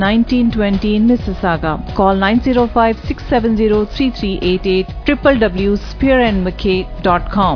1920 in Mississauga. Call 905-670-3388, www.spearandmckay.com.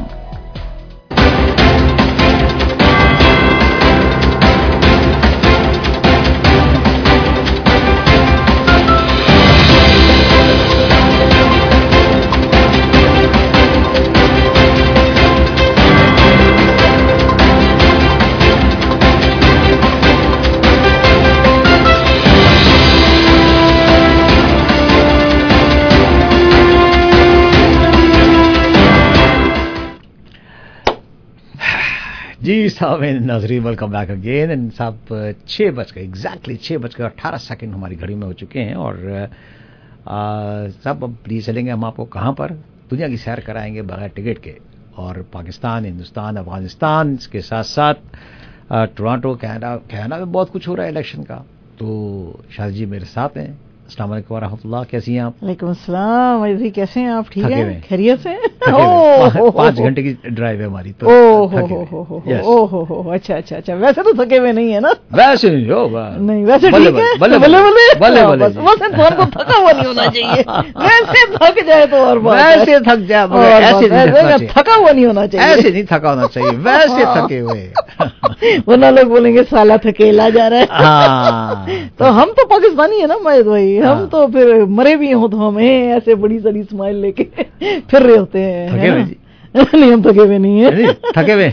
जी साहब नाज़रीन, welcome back again. And साहब 6 एग्जैक्टली 6:18 हमारी घड़ी में हो चुके हैं और साहब अब प्लीज चलेंगे हम आपको कहाँ पर दुनिया की सैर कराएंगे बगैर टिकट के, और पाकिस्तान, हिंदुस्तान, अफगानिस्तान के साथ साथ टोरंटो, कनाडा में बहुत कुछ हो रहा है इलेक्शन का। तो शादी जी मेरे साथ हैं। अस्सलाम वालेकुम रहमतुल्लाह, कैसी हैं आप? वालेकुम अस्सलाम भाई, कैसे हैं आप? ठीक है, खैरियत से? 5 घंटे की ड्राइव है हमारी तो। ओहो, अच्छा, वैसे तो थके हुए नहीं है ना? वैसे नहीं हो, नहीं वैसे ठीक है, बल्ले वैसे तो थका हुआ नहीं होना चाहिए। वैसे थक जाए तो और बात, वैसे थक जाए, ऐसे थका हुआ नहीं होना चाहिए, ऐसे नहीं थका होना चाहिए, वैसे थके हुए। वरना लोग बोलेंगे साला थकेला जा रहा है। तो हम तो पाकिस्तानी है ना महेश भाई, हम तो फिर मरे भी हो तो हमें ऐसे बड़ी सारी स्माइल लेके फिर रहे होते हैं। थके हुए जी? नहीं, हम थके हुए नहीं है। थके हुए?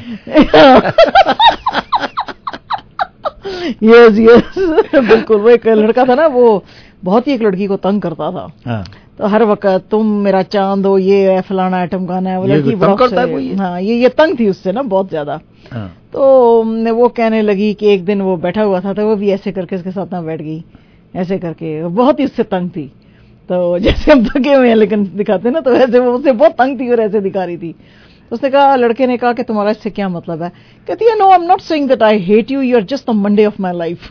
यस बिल्कुल। वो एक लड़का था ना, वो बहुत ही एक लड़की को तंग करता था। तो हर वक्त तुम मेरा चांद हो, ये फलाना ढमकाना है। वो लड़की ये तंग थी उससे ना बहुत ज्यादा। तो वो कहने लगी कि एक दिन वो बैठा हुआ था तो वो भी ऐसे करके उसके साथ ना बैठ गई, ऐसे करके बहुत ही उससे तंग थी। तो जैसे हम थके हुए हैं लेकिन दिखाते ना, तो वैसे वो उससे बहुत तंग थी और ऐसे दिखा रही थी। तो उसने कहा, लड़के ने कहा कि तुम्हारा इससे क्या मतलब है? कहती है, no I am not saying that I hate you, you are just the Monday of my life.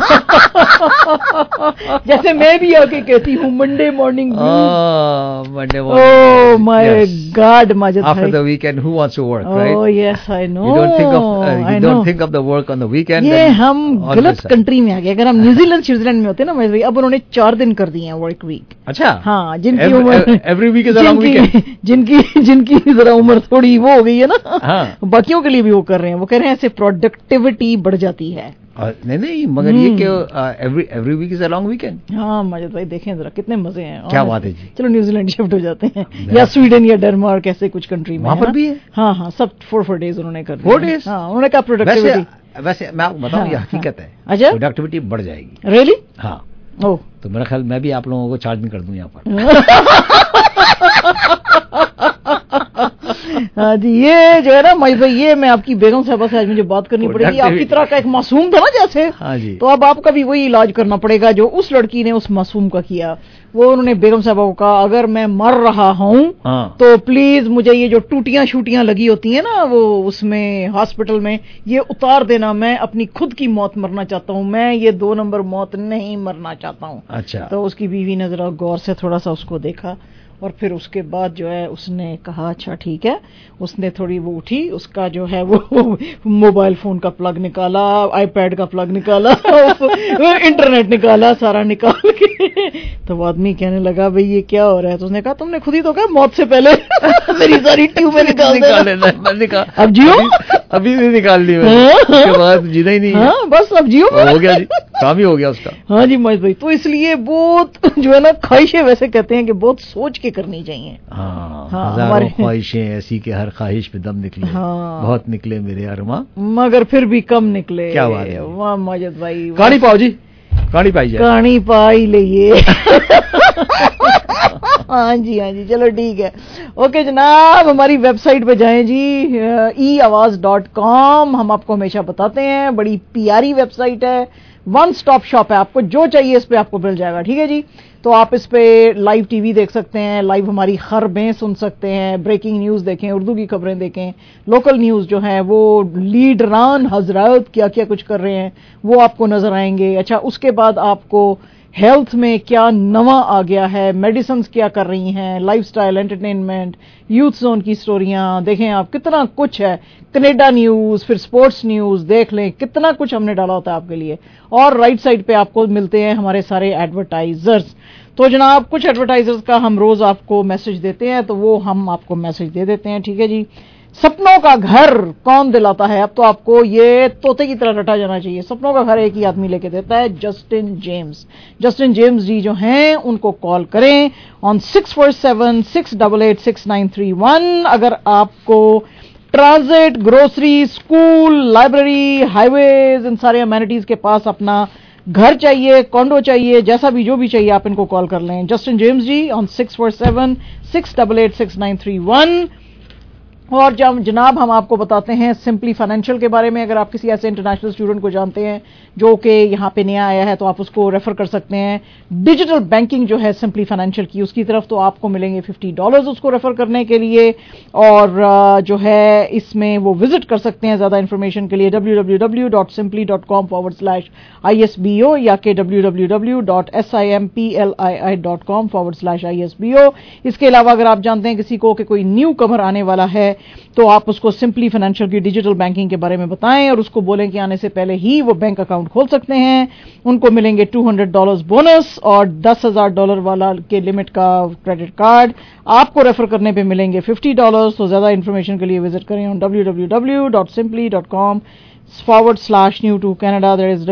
जैसे मैं भी आके कहती हूँ Monday morning Monday oh my God Majid भाई, after the weekend who wants to work, right? Oh yes I know, you don't think of the work on the weekend। ये हम गलत कंट्री में आ गए। अगर हम न्यूजीलैंड स्विट्जरलैंड में होते ना महेश भाई, अब उन्होंने 4 दिन कर दिए हैं वर्क वीक। अच्छा, हाँ, जिनकी उम्र every week is a long weekend, जिनकी जरा उम्र थोड़ी वो हो गई है ना, बाकियों के लिए भी वो कर रहे हैं। वो कह रहे हैं ऐसे प्रोडक्टिविटी बढ़ जाती है। नहीं मगर ये कि every week is a long weekend. हाँ माजिद भाई, देखें जरा कितने मजे हैं। क्या बात है जी। चलो न्यूजीलैंड शिफ्ट हो जाते हैं, या स्वीडन या डेनमार्क, ऐसे कुछ कंट्री में वहां पर भी है। हाँ, सब 4 डेज उन्होंने कर दिया। 4 डेज? हाँ, उन्होंने कहा प्रोडक्टिविटी। वैसे मैं आपको बताऊं, ये हकीकत है। अच्छा, प्रोडक्टिविटी बढ़ जाएगी। रियली? हाँ। ओह, तो मेरा ख्याल मैं भी आप लोगों को चार्ज नहीं कर दूं यहाँ पर। हाँ जी, ये जो है ना महेश भाई, ये मैं आपकी बेगम साहबा से आज मुझे बात करनी पड़ेगी। आपकी तरह का एक मासूम था ना जैसे, हाँ जी, तो अब आपका भी वही इलाज करना पड़ेगा जो उस लड़की ने उस मासूम का किया। वो उन्होंने बेगम साहबा को कहा, अगर मैं मर रहा हूँ तो प्लीज मुझे ये जो टूटियां शूटियां लगी होती है ना वो उसमें हॉस्पिटल में, ये उतार देना। मैं अपनी खुद की मौत मरना चाहता हूँ, मैं ये 2 नंबर मौत नहीं मरना चाहता हूँ। अच्छा। तो उसकी बीवी ने जरा गौर से थोड़ा सा उसको देखा और फिर उसके बाद जो है उसने कहा अच्छा ठीक है। उसने थोड़ी वो उठी, उसका जो है वो मोबाइल फोन का प्लग निकाला, आईपैड का प्लग निकाला, इंटरनेट निकाला, सारा निकाल के तो आदमी कहने लगा भाई ये क्या हो रहा है? तो उसने कहा तुमने खुद ही तो कहा मौत से पहले मेरी सारी ट्यूबें निकाल देना। अब जियो, अभी भी निकाल ली उसके बाद जीना ही नहीं। हाँ बस अब जियो, हो गया जी, काम ही हो गया उसका। हाँ जी महेश भाई, तो इसलिए बहुत जो है ना ख्वाहिशें, वैसे कहते हैं कि बहुत सोच के करनी चाहिए। हाँ, हजारों ख्वाहिशें ऐसी कि हर ख्वाहिश पे दम निकले। हाँ, बहुत निकले मेरे अरमा, मगर फिर भी कम निकले। क्या बात है वाह माजिद भाई, कहानी पाओ जी, कहानी पाई जाए, कहानी पाई लिए। हाँ जी चलो ठीक है, ओके जनाब। हमारी वेबसाइट पे जाएं जी, eawaz.com। हम आपको हमेशा बताते हैं, बड़ी प्यारी वेबसाइट है, 1 स्टॉप शॉप है। आपको जो चाहिए इस पे आपको मिल जाएगा, ठीक है जी। तो आप इस पे लाइव टीवी देख सकते हैं, लाइव हमारी खबरें सुन सकते हैं, ब्रेकिंग न्यूज़ देखें, उर्दू की खबरें देखें, लोकल न्यूज़ जो है वो लीडरान हजरत क्या क्या कुछ कर रहे हैं वो आपको नजर आएंगे। अच्छा, उसके बाद आपको ہیلتھ میں کیا نواں آ گیا ہے, میڈیسنز کیا کر رہی ہیں, lifestyle, entertainment, youth zone کی اسٹوریاں, دیکھیں آپ کتنا کچھ ہے, کینیڈا نیوز, پھر اسپورٹس نیوز, دیکھ لیں کتنا کچھ ہم نے ڈالا ہوتا ہے آپ کے لیے. اور رائٹ سائڈ پہ آپ کو ملتے ہیں ہمارے سارے ایڈورٹائزرز. تو جناب کچھ ایڈورٹائزرز کا ہم روز آپ کو میسج دیتے ہیں, تو وہ ہم آپ کو میسج دے دیتے ہیں, ٹھیک ہے جی. سپنوں کا گھر کون دلاتا ہے؟ اب تو آپ کو یہ طوطے کی طرح رٹا جانا چاہیے. سپنوں کا گھر ایک ہی آدمی لے کے دیتا ہے, Justin James. Justin James ji جو ہیں ان کو کال کریں on 647-688-6931. اگر آپ کو transit, grocery, school, library, highways, ان سارے امینٹیز کے پاس اپنا گھر چاہیے, کانڈو چاہیے, جیسا بھی جو بھی چاہیے, آپ ان کو کال کر لیں. Justin James ji on 647-688-6931. اور جناب ہم آپ کو بتاتے ہیں سمپلی فائنینشیل کے بارے میں. اگر آپ کسی ایسے انٹرنیشنل اسٹوڈنٹ کو جانتے ہیں جو کہ یہاں پہ نیا آیا ہے تو آپ اس کو ریفر کر سکتے ہیں. ڈیجیٹل بینکنگ جو ہے سمپلی فائنینشیل کی, اس کی طرف تو آپ کو ملیں گے $50 اس کو ریفر کرنے کے لیے. اور جو ہے اس میں وہ وزٹ کر سکتے ہیں زیادہ انفارمیشن کے لیے www.simply.com/ISBO یا کہ www.simplii.com/ISBO. اس کے علاوہ اگر آپ جانتے ہیں کسی کو کہ کوئی نیو کمر آنے والا ہے تو آپ اس کو سمپلی فائنینشیل کی ڈیجیٹل بینکنگ کے بارے میں بتائیں اور اس کو بولیں کہ آنے سے پہلے ہی وہ بینک اکاؤنٹ کھول سکتے ہیں. ان کو ملیں گے $200 بونس اور $10,000 والا کے لمٹ کا کریڈٹ کارڈ. آپ کو ریفر کرنے پہ ملیں گے $50. تو زیادہ انفارمیشن کے لیے وزٹ کریں www.simply.com/new to Canada. That is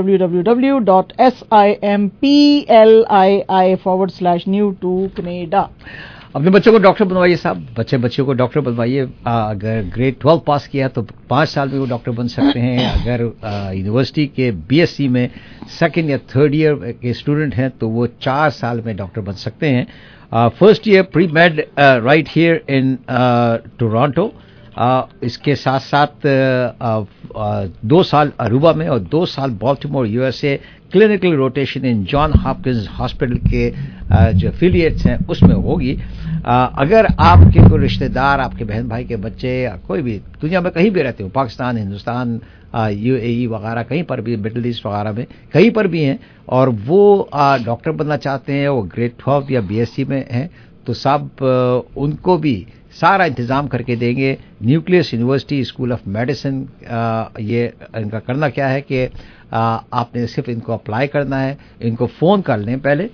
www.simpli/new to Canada. اپنے بچوں کو ڈاکٹر بنوائیے صاحب, بچوں کو ڈاکٹر بنوائیے. اگر گریڈ 12 پاس کیا تو 5 سال میں وہ ڈاکٹر بن سکتے ہیں. اگر یونیورسٹی کے BSc میں سیکنڈ یا تھرڈ ایئر کے اسٹوڈنٹ ہیں تو وہ 4 سال میں ڈاکٹر بن سکتے ہیں. First year pre med right here in Toronto. اس کے ساتھ ساتھ 2 سال اروبا میں اور 2 سال Baltimore USA clinical rotation in John Hopkins hospital کے جو افیلیٹس ہیں اس میں ہوگی. اگر آپ کے کوئی رشتہ دار, آپ کے بہن بھائی کے بچے یا کوئی بھی دنیا میں کہیں بھی رہتے ہو, پاکستان, ہندوستان, UAE وغیرہ کہیں پر بھی, مڈل ایسٹ وغیرہ میں کہیں پر بھی ہیں اور وہ ڈاکٹر بننا چاہتے ہیں, وہ گریڈ 12 یا BSc میں ہیں, تو صاحب ان کو بھی سارا انتظام کر کے دیں گے. Nucleus University School of Medicine, یہ ان کا کرنا کیا ہے کہ آپ نے صرف ان کو اپلائی کرنا ہے. ان کو فون کر لیں پہلے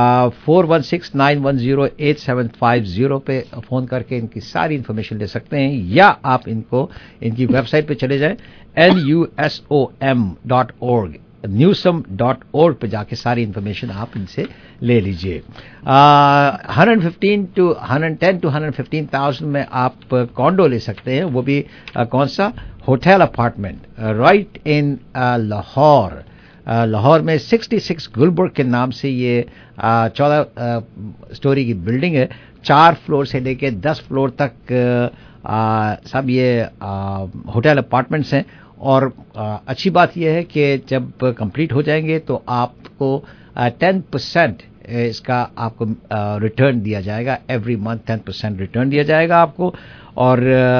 416-910-8750 پہ فون کر کے ان کی ساری انفارمیشن لے سکتے ہیں, یا آپ ان کو ان کی ویب سائٹ پہ چلے جائیں nusom.org newsom.org پہ جا کے ساری انفارمیشن آپ ان سے لے لیجئے. 110 to 115,000 میں آپ کانڈو لے سکتے ہیں, وہ بھی کون سا, hotel apartment right in Lahore. Lahore میں 66 گلبرگ کے نام سے یہ 14 سٹوری کی بلڈنگ ہے. 4 فلور سے لے کے 10 فلور تک سب یہ ہوٹل اپارٹمنٹس ہیں. اور اچھی بات یہ ہے کہ جب کمپلیٹ ہو جائیں گے تو آپ کو 10% اس کا آپ کو ریٹرن دیا جائے گا. ایوری منتھ 10% ریٹرن دیا جائے گا آپ کو. اور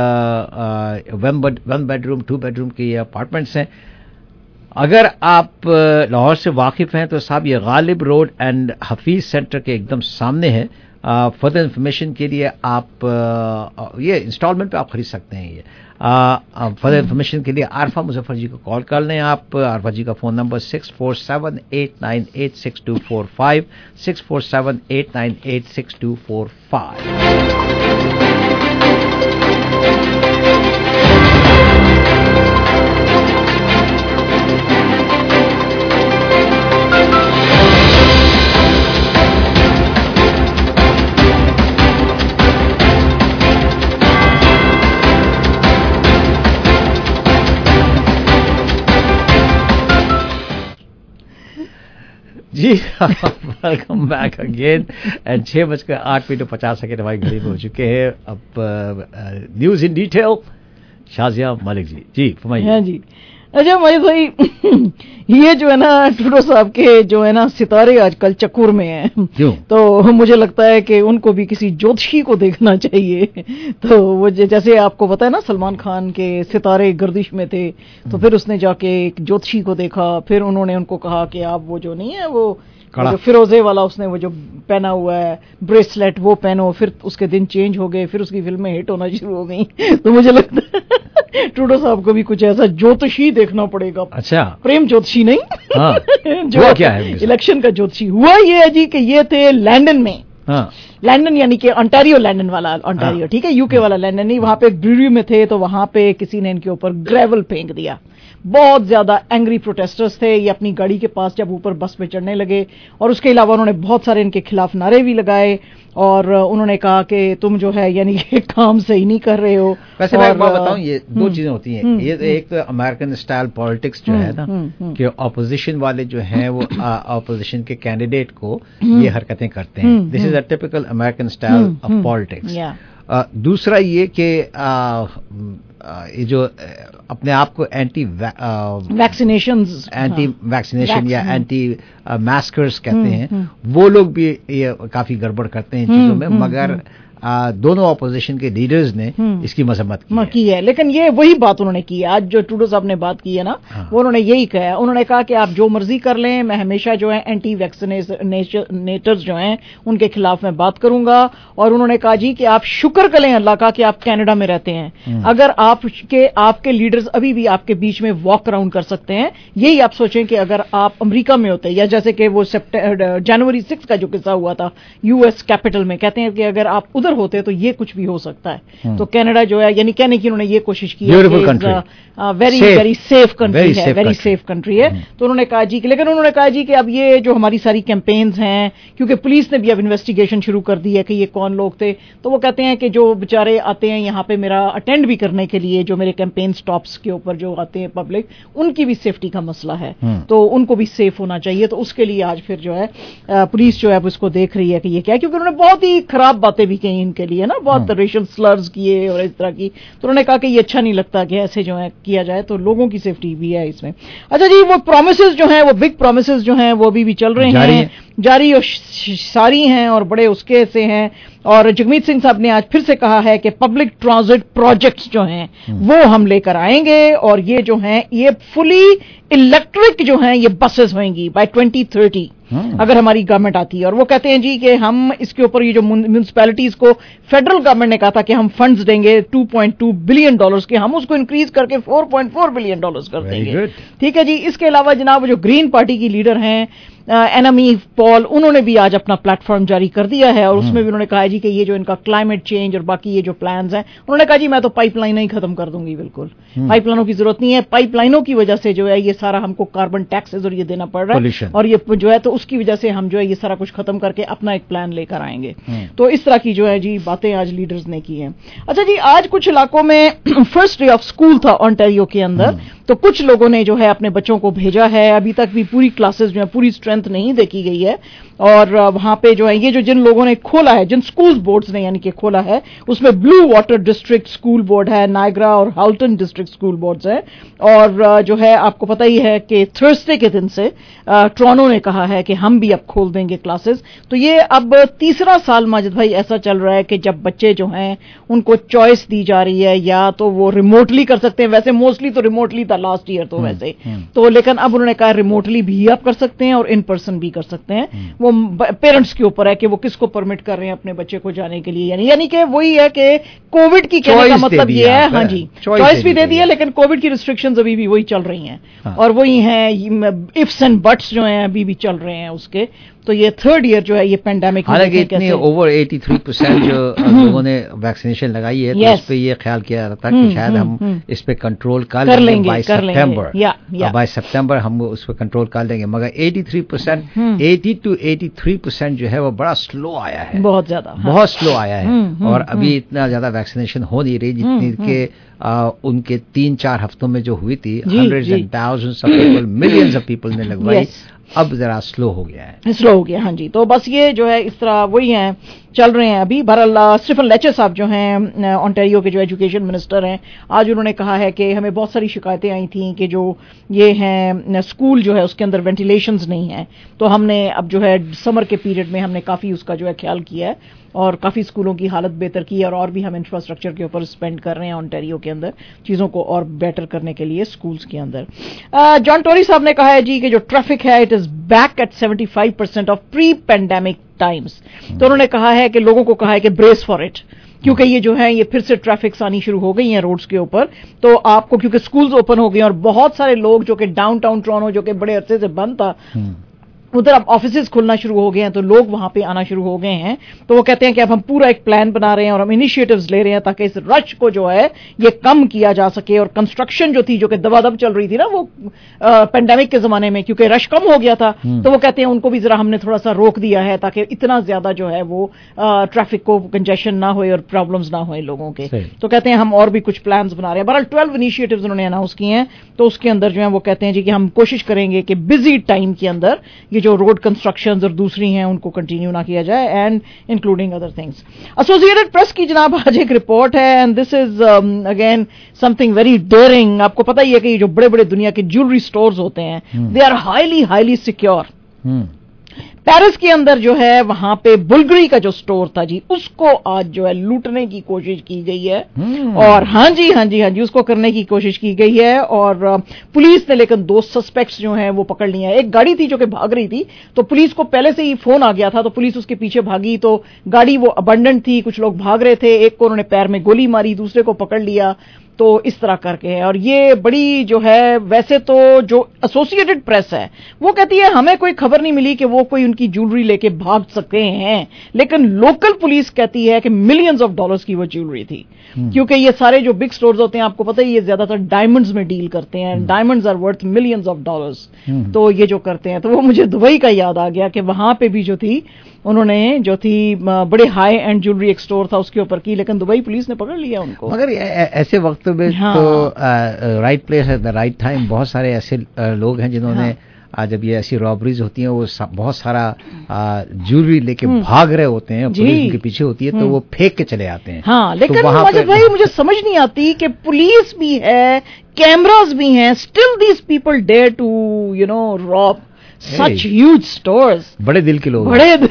1 بیڈروم 2 بیڈروم کے یہ اپارٹمنٹس ہیں. اگر آپ لاہور سے واقف ہیں تو صاحب یہ غالب روڈ اینڈ حفیظ سینٹر کے ایک دم سامنے ہے. فردر انفارمیشن کے لیے آپ یہ انسٹالمنٹ پہ آپ خرید سکتے ہیں. یہ فردر انفارمیشن کے لیے عارفہ مظفر جی کو کال کر لیں آپ. عارفہ جی کا فون نمبر 647-898-6245 647-898-6245. جی ویلکم بیک اگین. 6:08 ہماری گھڑی میں ہو چکے ہیں. اب news in detail Shazia Malik ji. جی فرمائیے. ہاں جی. اچھا بھائی یہ جو ہے نا ٹوڈو صاحب کے جو ہے نا ستارے آج کل چکور میں ہیں, تو مجھے لگتا ہے کہ ان کو بھی کسی جوتشی کو دیکھنا چاہیے. تو وہ جیسے آپ کو پتا ہے نا سلمان خان کے ستارے گردش میں تھے, تو پھر اس نے جا کے ایک جوتشی کو دیکھا, پھر انہوں نے ان کو کہا کہ آپ وہ جو نہیں ہے وہ जो फिरोजे वाला उसने वो जो पहना हुआ है ब्रेसलेट वो पहनो, फिर उसके दिन चेंज हो गए, फिर उसकी फिल्में हिट होना शुरू हो गई। तो मुझे लगता है ट्रूडो साहब को भी कुछ ऐसा ज्योतिषी देखना पड़ेगा। अच्छा, प्रेम ज्योतिषी नहीं, हाँ। जो क्या है इलेक्शन का ज्योतिषी हुआ ये है जी कि ये थे लंदन में, हाँ। लंदन यानी कि ऑन्टारियो, लंदन वाला ऑन्टारियो, ठीक है, यूके वाला लंदन नहीं। वहां पे एक ब्रूरी में थे, तो वहां पे किसी ने इनके ऊपर ग्रेवल फेंक दिया। बहुत ज्यादा एंग्री प्रोटेस्टर्स थे, ये अपनी गाड़ी के पास जब ऊपर बस पे चढ़ने लगे, और उसके अलावा उन्होंने बहुत सारे इनके खिलाफ नारे भी लगाए, और उन्होंने कहा कि तुम जो है यानी कि काम सही नहीं कर रहे हो। वैसे मैं बताऊं, ये दो चीजें होती हैं। ये एक तो अमेरिकन स्टाइल पॉलिटिक्स जो है ना, कि ऑपोजिशन वाले जो हैं वो ऑपोजिशन के कैंडिडेट को ये हरकतें करते हैं। This is a typical American style of politics. दूसरा ये कि ये जो अपने आप को एंटी वैक्सीनेशन या एंटी मास्कर्स कहते हैं, वो लोग भी ये काफी गड़बड़ करते हैं इन चीजों में, मगर दोनों ऑपोजिशन के लीडर्स ने इसकी मजम्मत की है। लेकिन ये वही बात उन्होंने की है, आज जो ट्रूडो साहब ने बात की है ना, वो उन्होंने यही कहा। उन्होंने कहा कि आप जो मर्जी कर लें, मैं हमेशा जो है एंटी वैक्सीनेटर्स जो हैं उनके खिलाफ मैं बात करूंगा। और उन्होंने कहा जी कि आप शुक्र करें अल्लाह का कि आप कनाडा में रहते हैं। अगर आपके लीडर्स अभी भी आपके बीच में वॉक अराउंड कर सकते हैं, यही आप सोचें कि अगर आप अमेरिका में होते, या जैसे कि वो जनवरी 6 का जो किस्सा हुआ था यूएस कैपिटल में, कहते हैं कि अगर आप उधर होते तो ये कुछ भी हो सकता है। तो कनाडा जो है, यानी कहने की उन्होंने ये कोशिश की है, वेरी वेरी सेफ कंट्री है, वेरी सेफ कंट्री है। तो उन्होंने कहा जी, लेकिन उन्होंने कहा जी कि अब ये जो हमारी सारी कैंपेन्स हैं, क्योंकि पुलिस ने भी अब इन्वेस्टिगेशन शुरू कर दी है कि ये कौन लोग थे, तो वो कहते हैं कि जो बेचारे आते हैं यहाँ पे मेरा अटेंड भी करने के लिए, जो मेरे कैंपेन स्टॉप्स के ऊपर जो आते हैं पब्लिक, उनकी भी सेफ्टी का मसला है, तो उनको भी सेफ होना चाहिए। तो उसके लिए आज फिर जो है पुलिस जो है उसको देख रही है कि ये क्या है, क्योंकि उन्होंने बहुत ही खराब बातें भी कही इनके लिए ना, बहुत रेशियल स्लर्स किए और इस तरह की। तो उन्होंने कहा कि ये अच्छा नहीं लगता कि ऐसे जो है किया जाए, तो लोगों की सेफ्टी भी है इसमें। अच्छा जी, वो प्रोमिसेस जो हैं, वो बिग प्रोमिसेस जो हैं, वो भी चल रहे हैं, जारी और सारी हैं और बड़े उसके से हैं। और जगमीत सिंह साहब ने आज फिर से कहा है कि पब्लिक ट्रांजिट प्रोजेक्ट्स जो हैं वो हम लेकर आएंगे, और ये जो हैं ये फुली इलेक्ट्रिक जो हैं ये बसेस होंगी बाय 2030 अगर हमारी गवर्नमेंट आती है। और वो कहते हैं जी कि हम इसके ऊपर, ये जो म्यूनिसिपैलिटीज को फेडरल गवर्नमेंट ने कहा था कि हम फंड्स देंगे $2.2 बिलियन के, हम उसको इंक्रीज करके $4.4 बिलियन कर देंगे। ठीक है जी। इसके अलावा जनाब जो ग्रीन पार्टी की लीडर हैं एनामी पॉल, उन्होंने भी आज अपना प्लेटफॉर्म जारी कर दिया है, और उसमें भी उन्होंने कहा है जी कि ये जो इनका क्लाइमेट चेंज और बाकी ये जो प्लान्स हैं, उन्होंने कहा जी मैं तो पाइपलाइन ही खत्म कर दूंगी, बिल्कुल पाइपलाइनों की जरूरत नहीं है, पाइपलाइनों की वजह से जो है ये सारा हमको कार्बन टैक्सेस और ये देना पड़ रहा है, और ये जो है तो उसकी वजह से हम जो है ये सारा कुछ खत्म करके अपना एक प्लान लेकर आएंगे। तो इस तरह की जो है जी बातें आज लीडर्स ने की हैं। अच्छा जी, आज कुछ इलाकों में फर्स्ट डे ऑफ स्कूल था ऑन्टारियो के अंदर, तो कुछ लोगों ने जो है अपने बच्चों को भेजा है। अभी तक भी पूरी क्लासेस जो है पूरी स्ट्रेंथ नहीं देखी गई है, और वहां पे जो है ये जो जिन लोगों ने खोला है, जिन स्कूल बोर्ड्स ने यानी कि खोला है, उसमें Bluewater district school board है, नायग्रा और हाउल्टन डिस्ट्रिक्ट स्कूल बोर्ड्स हैं। और जो है आपको पता ही है कि थर्सडे के दिन से टोरंटो ने कहा है कि हम भी अब खोल देंगे क्लासेस। तो ये अब तीसरा साल माजिद भाई ऐसा चल रहा है कि जब बच्चे जो हैं उनको चॉइस दी जा रही है, या तो वो रिमोटली कर सकते हैं, वैसे मोस्टली तो रिमोटली था लास्ट ईयर तो वैसे तो, लेकिन अब उन्होंने कहा रिमोटली भी आप कर सकते हैं और इन पर्सन भी कर सकते हैं। वो पेरेंट्स के ऊपर है कि वो किसको परमिट कर रहे हैं अपने बच्चे को जाने के लिए, यानी कि वही है कि कोविड की कहने का मतलब ये है, हाँ जी चॉइस भी दे दी है, लेकिन कोविड की रिस्ट्रिक्शंस अभी भी वही चल रही हैं, और वही हैं इफ्स एंड बट्स जो हैं अभी भी चल रहे हैं उसके। तो ये थर्ड ईयर जो है ये पेंडेमिक, हालांकि इतने ओवर 83% जो लोगों ने वैक्सीनेशन लगाई है, तो इस पे ये ख्याल किया जा रहा था कि शायद हम इस पे कंट्रोल कर लेंगे बाय सितंबर हम उस पे कंट्रोल कर लेंगे, मगर 83% 80 to 83% जो है वो बड़ा स्लो आया है, बहुत ज्यादा, बहुत स्लो आया है। और अभी इतना ज्यादा वैक्सीनेशन हो नहीं रही जितनी के उनके 3-4 हफ्तों में जो हुई थी, hundreds and thousands of people, millions of people ने लगवाई, अब जरा स्लो हो गया है, स्लो हो गया। हाँ जी, तो बस ये जो है इस तरह वही हैं चल रहे हैं अभी। बहरहाल स्टीफन लेचर साहब जो हैं ऑन्टारियो के जो एजुकेशन मिनिस्टर हैं, आज उन्होंने कहा है कि हमें बहुत सारी शिकायतें आई थी कि जो ये हैं स्कूल जो है उसके अंदर वेंटिलेशंस नहीं है, तो हमने अब जो है समर के पीरियड में हमने काफ़ी उसका जो है ख्याल किया है और काफ़ी स्कूलों की हालत बेहतर की है, और भी हम इंफ्रास्ट्रक्चर के ऊपर स्पेंड कर रहे हैं ऑन्टारियो के کے اندر چیزوں کو اور بیٹر کرنے کے لیے اسکولس کے اندر. جان ٹوری صاحب نے کہا ہے جی کہ جو ٹریفک ہے it is back at 75% of pre pandemic times. تو انہوں نے کہا ہے کہ لوگوں کو کہا ہے کہ بریس فار اٹ, کیونکہ یہ جو ہے یہ پھر سے ٹریفکس آنی شروع ہو گئی ہیں روڈز کے اوپر. تو آپ کو کیونکہ اسکولز اوپن ہو گئے اور بہت سارے لوگ جو کہ ڈاؤن ٹاؤن ٹورانٹو جو کہ بڑے عرصے سے بند تھا ادھر اب آفیسز کھلنا شروع ہو گئے ہیں تو لوگ وہاں پہ آنا شروع ہو گئے ہیں. تو وہ کہتے ہیں کہ اب ہم پورا ایک پلان بنا رہے ہیں اور ہم انیشیٹوز لے رہے ہیں تاکہ اس رش کو جو ہے یہ کم کیا جا سکے. اور کنسٹرکشن جو تھی جو کہ دبا دب چل رہی تھی نا وہ پینڈیمک کے زمانے میں کیونکہ رش کم ہو گیا تھا تو وہ کہتے ہیں ان کو بھی ذرا ہم نے تھوڑا سا روک دیا ہے تاکہ اتنا زیادہ جو ہے وہ ٹریفک کو کنجیشن نہ ہوئے اور پرابلمز نہ ہوئے لوگوں کے. تو کہتے ہیں ہم اور بھی کچھ پلانز بنا رہے ہیں. بہرحال 12 انیشیٹوز انہوں نے اناؤنس کیے ہیں. تو اس کے اندر جو ہے وہ کہتے ہیں جی کہ ہم کوشش کریں گے کہ بزی ٹائم کے اندر یہ جو روڈ کنسٹرکشن اور دوسری ہیں ان کو کنٹینیو نہ کیا جائے and including other things. Associated Press کی جناب آج ایک رپورٹ ہے and this is again something very daring. آپ کو پتہ ہی ہے کہ یہ جو بڑے بڑے دنیا کے جیولری سٹورز ہوتے ہیں they are highly secure. Paris کے اندر جو ہے وہاں پہ بلگری کا جو سٹور تھا جی اس کو آج جو ہے لوٹنے کی کوشش کی گئی ہے. اور ہاں جی اس کو کرنے کی کوشش کی گئی ہے اور پولیس نے لیکن 2 سسپیکٹس جو ہیں وہ پکڑ لیا. ایک گاڑی تھی جو کہ بھاگ رہی تھی تو پولیس کو پہلے سے ہی فون آ گیا تھا تو پولیس اس کے پیچھے بھاگی تو گاڑی وہ ابنڈنٹ تھی, کچھ لوگ بھاگ رہے تھے, ایک کو انہوں نے پیر میں گولی ماری, دوسرے کو پکڑ لیا. تو اس طرح کر کے ہے. اور یہ بڑی جو ہے ویسے تو جو ایسوسیٹڈ پریس ہے وہ کہتی ہے ہمیں کوئی خبر نہیں ملی کہ وہ کوئی ان کی جیولری لے کے بھاگ سکتے ہیں, لیکن لوکل پولیس کہتی ہے کہ ملینز آف ڈالرز کی وہ جیولری تھی. کیونکہ یہ سارے جو بگ سٹورز ہوتے ہیں آپ کو پتہ ہے یہ زیادہ تر ڈائمنڈز میں ڈیل کرتے ہیں. Diamonds are worth millions of dollars. تو یہ جو کرتے ہیں تو وہ مجھے دبئی کا یاد آ گیا کہ وہاں پہ بھی جو تھی انہوں نے جو تھی بڑے ہائی اینڈ جیولری ایک سٹور تھا اس کے اوپر کی, لیکن دبئی پولیس نے پکڑ لیا ان کو. مگر ایسے وقت میں تو right place at the right time. بہت سارے ایسے لوگ ہیں جنہوں نے جب یہ ایسی رابریز ہوتی ہیں وہ بہت سارا جیولری لے کے بھاگ رہے ہوتے ہیں, پولیس ان کے پیچھے ہوتی ہے تو وہ پھینک کے چلے آتے ہیں. ہاں لیکن مجھے بھائی مجھے سمجھ نہیں آتی کہ پولیس بھی ہے, کیمراز بھی ہیں, still these people dare to you know rob such huge stores. بڑے دل کے لوگ,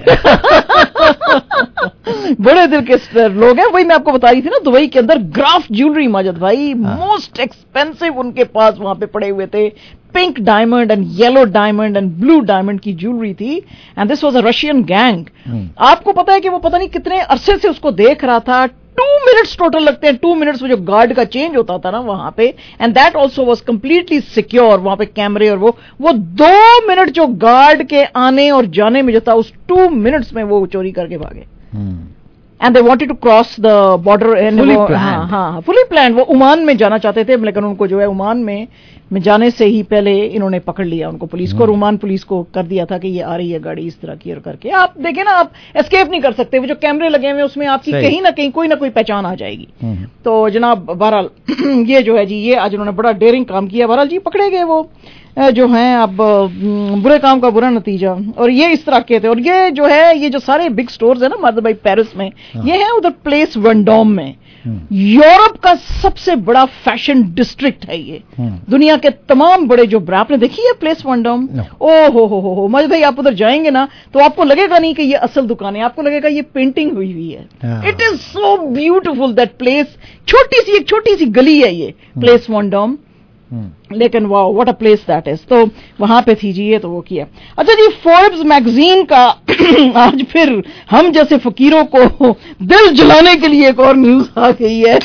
بڑے دل کے لوگ ہیں. وہی میں آپ کو بتا رہی تھی نا دبئی کے اندر گراف جیولری ماجد بھائی موسٹ ایکسپینسو ان کے پاس وہاں پہ پڑے ہوئے تھے. Pink diamond and yellow diamond and blue diamond کی جیولری تھی and this was a Russian gang. آپ کو پتا ہے کہ وہ پتہ نہیں کتنے عرصے سے اس کو دیکھ رہا تھا. 2 منٹس ٹوٹل لگتے ہیں. 2 منٹس میں جو گارڈ کا چینج ہوتا تھا نا وہاں پہ and that also was completely secure. وہاں پہ کیمرے اور وہ 2 منٹ جو گارڈ کے آنے اور جانے میں جو تھا اس 2 منٹس میں وہ چوری کر کے بھاگے. And they wanted to cross the border. ہاں فلی پلان. وہ عمان میں جانا چاہتے تھے لیکن ان کو جو ہے عمان میں جانے سے ہی پہلے انہوں نے پکڑ لیا ان کو پولیس کو. اور عمان پولیس کو کر دیا تھا کہ یہ آ رہی ہے گاڑی اس طرح کی اور کر کے. آپ دیکھیں نا آپ اسکیپ نہیں کر سکتے. وہ جو کیمرے لگے ہوئے اس میں آپ کی کہیں نہ کہیں کوئی نہ کوئی پہچان آ جائے گی. تو جناب بہرحال یہ جو ہے جی یہ آج انہوں نے بڑا ڈیئرنگ کام کیا. بہرحال جی پکڑے گئے وہ جو ہیں اب برے کام کا برا نتیجہ. اور یہ اس طرح کے تھے. اور یہ جو ہے یہ جو سارے بگ سٹورز ہیں نا مادر بھائی پیرس میں یہ ہیں ادھر پلیس ونڈوم میں. یورپ کا سب سے بڑا فیشن ڈسٹرکٹ ہے یہ. دنیا کے تمام بڑے جو آپ نے دیکھی ہے پلیس ونڈوم, او ہو مجھے بھائی آپ ادھر جائیں گے نا تو آپ کو لگے گا نہیں کہ یہ اصل دکان ہے, آپ کو لگے گا یہ پینٹنگ ہوئی ہوئی ہے. It is so beautiful that place. ایک چھوٹی سی گلی ہے یہ پلیس ونڈوم, لیکن wow what a place that is. تو وہاں پہ تھی جی یہ تو وہ کیا. اچھا جی فوربس میگزین کا آج پھر ہم جیسے فقیروں کو دل جلانے کے لیے ایک اور نیوز آ گئی ہے.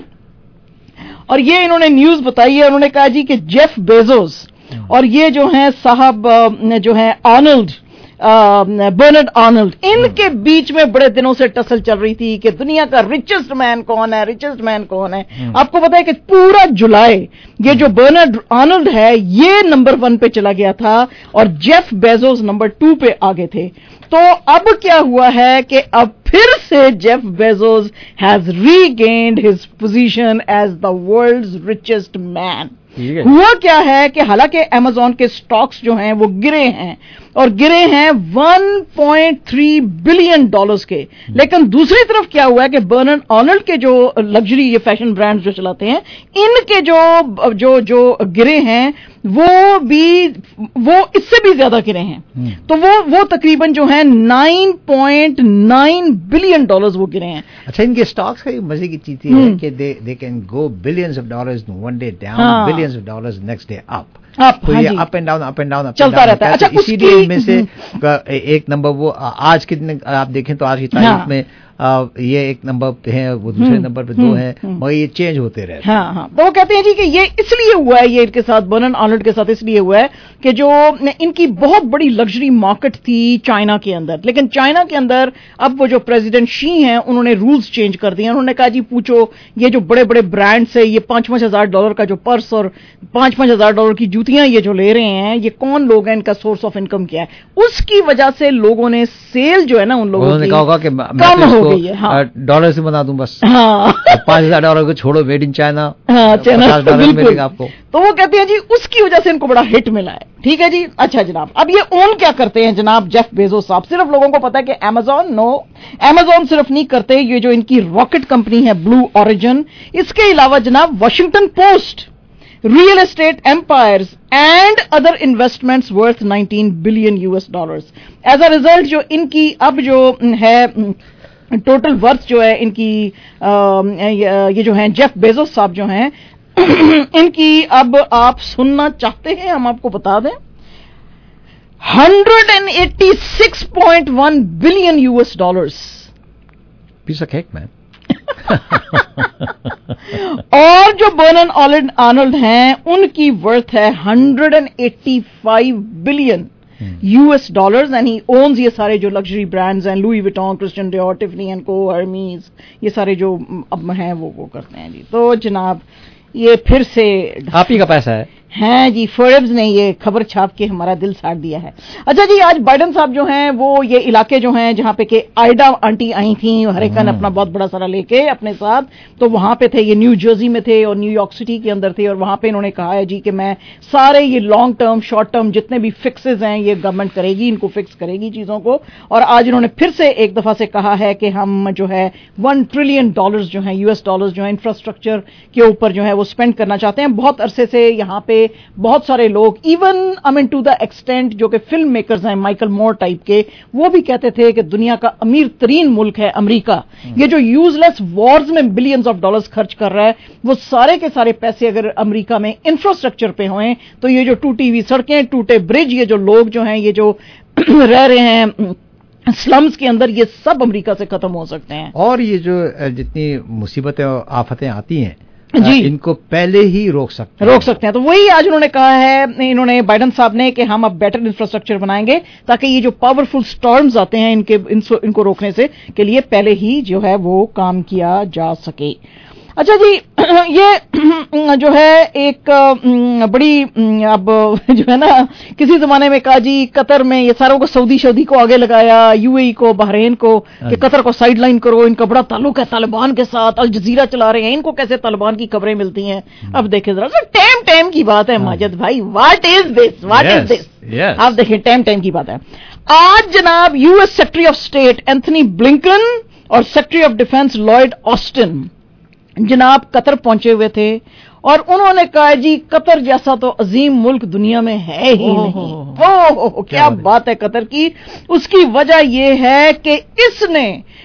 اور یہ انہوں نے نیوز بتائی ہے. انہوں نے کہا جی کہ جیف بیزوس اور یہ جو ہیں صاحب جو ہیں آرنلڈ برنارڈ آرنلڈ ان کے بیچ میں بڑے دنوں سے ٹسل چل رہی تھی کہ دنیا کا ریچسٹ مین کون ہے. آپ کو پتا ہے کہ پورا جولائی یہ جو برنارڈ آرنلڈ ہے یہ نمبر 1 پہ چلا گیا تھا اور جیف بیزوس نمبر 2 پہ آگے تھے. تو اب کیا ہوا ہے کہ اب پھر سے Jeff Bezos has regained his position as the world's richest man. ہوا کیا ہے کہ حالانکہ امیزون کے سٹاکس جو ہیں وہ گرے ہیں और गिरे हैं 1.3 बिलियन डॉलर्स के। लेकिन दूसरी तरफ क्या हुआ है कि बर्नार्ड आर्नल्ड के जो लग्जरी ये फैशन ब्रांड्स जो चलाते हैं, इनके जो गिरे हैं वो इससे भी ज्यादा गिरे हैं। तो वो तकरीबन जो है 9.9 बिलियन डॉलर्स वो गिरे हैं। अच्छा, इनके स्टॉक्स का मजे की चीज है कि they can go billions of dollars one day down, billions of dollars next day up. तो ये अप एंड डाउन चलता रहता है। अच्छा, इसीलिए इनमें से एक नंबर वो आज के दिन आप देखें तो आज की तारीख में ये एक नंबर पे है, वो दूसरे नंबर पे 2 है, मगर ये चेंज होते रहते हैं। हाँ, तो वो कहते हैं जी कि ये इसलिए हुआ है, ये इनके साथ बर्नार्ड आर्नल्ड के साथ इसलिए हुआ है कि जो इनकी बहुत बड़ी लग्जरी मार्केट थी चाइना के अंदर, लेकिन चाइना के अंदर अब वो जो प्रेसिडेंट शी हैं उन्होंने रूल्स चेंज कर दिए। उन्होंने कहा जी पूछो ये जो बड़े बड़े ब्रांड्स है, ये $5,000 का जो पर्स और $5,000 की जूतियां ये जो ले रहे हैं, ये कौन लोग हैं, इनका सोर्स ऑफ इनकम क्या है। उसकी वजह से लोगों ने सेल जो है ना उन लोगों की कम हो गई है। हाँ, डॉलर से बना दूं बस। हाँ, $5,000 को छोड़ो, मेड इन चाइना। हाँ, $50 मिलेगा आपको। तो वो कहते हैं जी उसकी वजह से इनको बड़ा हिट मिला है। ठीक है जी। अच्छा जनाब, अब ये ओन क्या करते हैं जनाब जेफ बेजोस साहब? सिर्फ लोगों को पता है कि अमेज़न सिर्फ नहीं करते, ये जो इनकी रॉकेट कंपनी है ब्लू ओरिजिन, इसके अलावा जनाब Washington Post, real estate empires and other investments worth $19 billion US. As a result जो इनकी अब जो है टोटल वर्थ जो है इनकी ये जो हैं जेफ बेजोस साहब जो हैं इनकी अब आप सुनना चाहते हैं, हम आपको बता दें, $186.1 billion US. Piece of cake, man. और जो बर्नार्ड आर्नल्ड हैं उनकी वर्थ है $185 billion US. And he owns ये सारे जो लग्जरी ब्रांड्स हैं, Louis Vuitton, Christian Dior, Tiffany and Co, Hermes, ये सारे जो अब हैं वो करते हैं जी। तो जनाब ये फिर से आप ही का पैसा है जी, फोर्ब्स ने ये खबर छाप के हमारा दिल साड़ दिया है। अच्छा जी, आज बाइडन साहब जो हैं वो ये इलाके जो हैं जहां पे के आइडा आंटी आई थी हरिकेन अपना बहुत बड़ा सारा लेके अपने साथ, तो वहां पे थे, ये न्यू जर्सी में थे और न्यूयॉर्क सिटी के अंदर थे, और वहां पे इन्होंने कहा है जी कि मैं सारे ये लॉन्ग टर्म शॉर्ट टर्म जितने भी फिक्सेस हैं ये गवर्नमेंट करेगी, इनको फिक्स करेगी चीजों को। और आज इन्होंने फिर से एक दफा से कहा है कि हम जो है $1 ट्रिलियन जो है US डॉलर्स जो है इंफ्रास्ट्रक्चर के ऊपर जो है वो स्पेंड करना चाहते हैं। बहुत अरसे से यहाँ पे बहुत सारे लोग, इवन टू द एक्सटेंट जो कि फिल्म मेकर्स हैं माइकल मोर टाइप के, वो भी कहते थे कि दुनिया का अमीर तरीन मुल्क है अमेरिका, ये जो यूजलेस वॉर्स में बिलियंस ऑफ डॉलर्स खर्च कर रहा है, वो सारे के सारे पैसे अगर अमेरिका में इंफ्रास्ट्रक्चर पे हों तो ये जो टूटी हुई सड़कें, टूटे ब्रिज, ये जो लोग जो हैं ये जो रह रहे हैं स्लम्स के अंदर, ये सब अमेरिका से खत्म हो सकते हैं। और ये जो जितनी मुसीबतें और आफतें आती हैं जी, इनको पहले ही रोक सकते हैं। तो वही आज उन्होंने कहा है, इन्होंने बाइडन साहब ने, कि हम अब बेटर इंफ्रास्ट्रक्चर बनाएंगे ताकि ये जो पावरफुल स्टॉर्म्स आते हैं इनको रोकने से के लिए पहले ही जो है वो काम किया जा सके। अच्छा जी, ये जो है एक बड़ी अब जो है ना, किसी जमाने में कहा जी कतर में ये सारों को सऊदी को आगे लगाया, यूएई को, बहरीन को, कि कतर को साइड लाइन करो, इनका बड़ा ताल्लुक है तालिबान के साथ, अल जजीरा चला रहे हैं, इनको कैसे तालिबान की खबरें मिलती हैं। अब देखें जरा, टाइम की बात है माजिद भाई, व्हाट इज दिस। आप देखें टाइम की बात है। आज जनाब US secretary of state Antony Blinken और secretary of defence Lloyd Austin जनाब कतर पहुंचे हुए थे, और उन्होंने कहा जी कतर जैसा तो अजीम मुल्क दुनिया में है ही नहीं। क्या बात है कतर की। उसकी वजह यह है कि इसने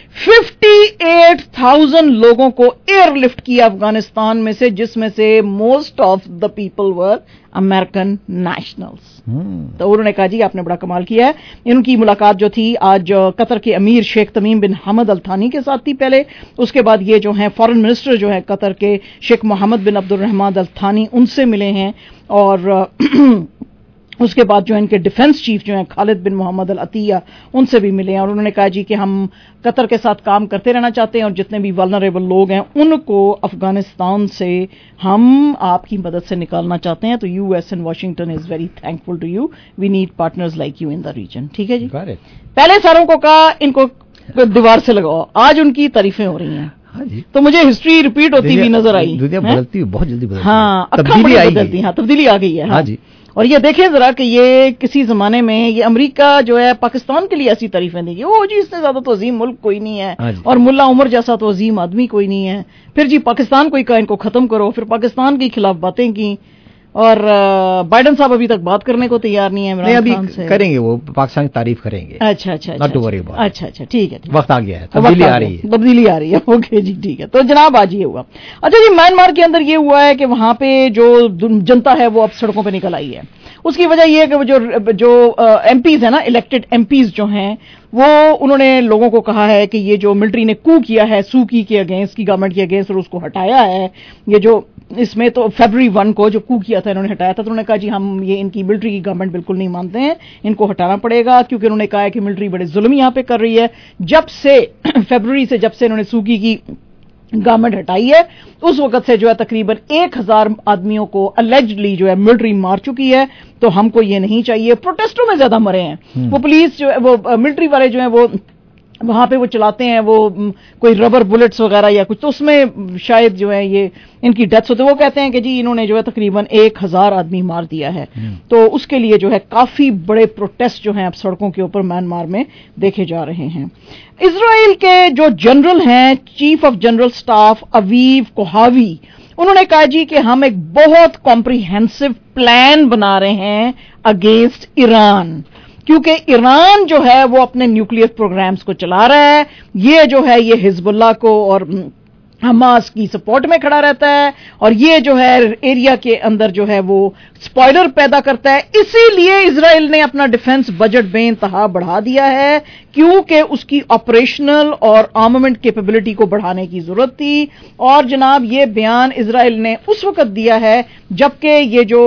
58,000 लोगों को एयरलिफ्ट किया अफगानिस्तान में से, जिसमें से most of the people were American nationals. तो उन्होंने कहा जी आपने बड़ा कमाल किया है। इनकी मुलाकात जो थी आज कतर के अमीर शेख तमीम बिन हमद अल थानी के साथ थी पहले, उसके बाद ये जो हैं फॉरेन मिनिस्टर जो है कतर के Sheikh Mohammed bin Abdulrahman Al Thani, उनसे मिले हैं, और उसके बाद जो इनके डिफेंस चीफ जो हैं खालिद बिन मोहम्मद अल अतिया, उनसे भी मिले हैं, और उन्होंने कहा जी कि हम कतर के साथ काम करते रहना चाहते हैं, और जितने भी वल्नरेबल लोग हैं उनको अफगानिस्तान से हम आपकी मदद से निकालना चाहते हैं। तो US and Washington is very thankful to you, we need partners like you in the region. ठीक है जी, पहले सारों को कहा इनको दीवार से लगाओ, आज उनकी तारीफें हो रही हैं। हाँ जी, तो मुझे हिस्ट्री रिपीट होती हुई नजर आई। दुनिया बदलती हुई बहुत जल्दी बदलती है। हाँ, तब्दीली आ गई है। हाँ जी, اور یہ دیکھیں ذرا کہ یہ کسی زمانے میں یہ امریکہ جو ہے پاکستان کے لیے ایسی تعریفیں دے گی، او جی اس سے زیادہ تو عظیم ملک کوئی نہیں ہے، اور ملا عمر جیسا تو عظیم آدمی کوئی نہیں ہے، پھر جی پاکستان کو ان کو ختم کرو، پھر پاکستان کے خلاف باتیں کی، اور بائیڈن صاحب ابھی تک بات کرنے کو تیار نہیں ہے عمران خان سے. کریں گے، وہ پاکستان کی تعریف کریں گے. اچھا اچھا اچھا ٹھیک ہے، وقت آ گیا ہے، تبدیلی آ رہی ہے. اوکے جی ٹھیک ہے. تو جناب آج یہ ہوا. اچھا جی میانمار کے اندر یہ ہوا ہے کہ وہاں پہ جو جنتا ہے وہ اب سڑکوں پہ نکل آئی ہے. اس کی وجہ یہ ہے کہ جو ایم پیز ہیں نا، الیکٹڈ ایم پیز جو ہیں، وہ انہوں نے لوگوں کو کہا ہے کہ یہ جو ملٹری نے کو کیا ہے سو کی اگینسٹ کی گورنمنٹ کے اگینسٹ، اور اس کو ہٹایا ہے. یہ جو اس میں تو فیبرری 1 کو جو کو کیا تھا انہوں نے ہٹایا تھا، تو انہوں نے کہا جی ہم یہ ان کی ملٹری کی گورنمنٹ بالکل نہیں مانتے ہیں، ان کو ہٹانا پڑے گا، کیونکہ انہوں نے کہا ہے کہ ملٹری بڑے ظلم یہاں پہ کر رہی ہے. جب سے فیبرری سے جب سے انہوں نے سوکی کی گورنمنٹ ہٹائی ہے، اس وقت سے جو ہے تقریباً 1000 آدمیوں کو اللیجڈلی جو ہے ملٹری مار چکی ہے. تو ہم کو یہ نہیں چاہیے. پروٹیسٹوں میں زیادہ مرے ہیں. وہ پولیس جو ہے وہ ملٹری والے جو ہیں وہ وہاں پہ وہ چلاتے ہیں وہ کوئی ربر بلٹس وغیرہ یا کچھ، تو اس میں شاید جو ہے یہ ان کی ڈیتھس ہوتے. وہ کہتے ہیں کہ جی انہوں نے جو ہے تقریباً 1000 آدمی مار دیا ہے. تو اس کے لیے جو ہے کافی بڑے پروٹیسٹ جو ہیں اب سڑکوں کے اوپر میانمار میں دیکھے جا رہے ہیں. اسرائیل کے جو جنرل ہیں، chief of general staff Aviv Kochavi, انہوں نے کہا جی کہ ہم ایک بہت کمپریہنسو پلان بنا رہے ہیں اگینسٹ ایران، کیونکہ ایران جو ہے وہ اپنے نیوکلیئر پروگرامز کو چلا رہا ہے. یہ جو ہے یہ حزب اللہ کو اور حماس کی سپورٹ میں کھڑا رہتا ہے، اور یہ جو ہے ایریا کے اندر جو ہے وہ سپوائلر پیدا کرتا ہے. اسی لیے اسرائیل نے اپنا ڈیفنس بجٹ بے انتہا بڑھا دیا ہے، کیونکہ اس کی آپریشنل اور آرمامنٹ کیپیبلٹی کو بڑھانے کی ضرورت تھی. اور جناب یہ بیان اسرائیل نے اس وقت دیا ہے جبکہ یہ جو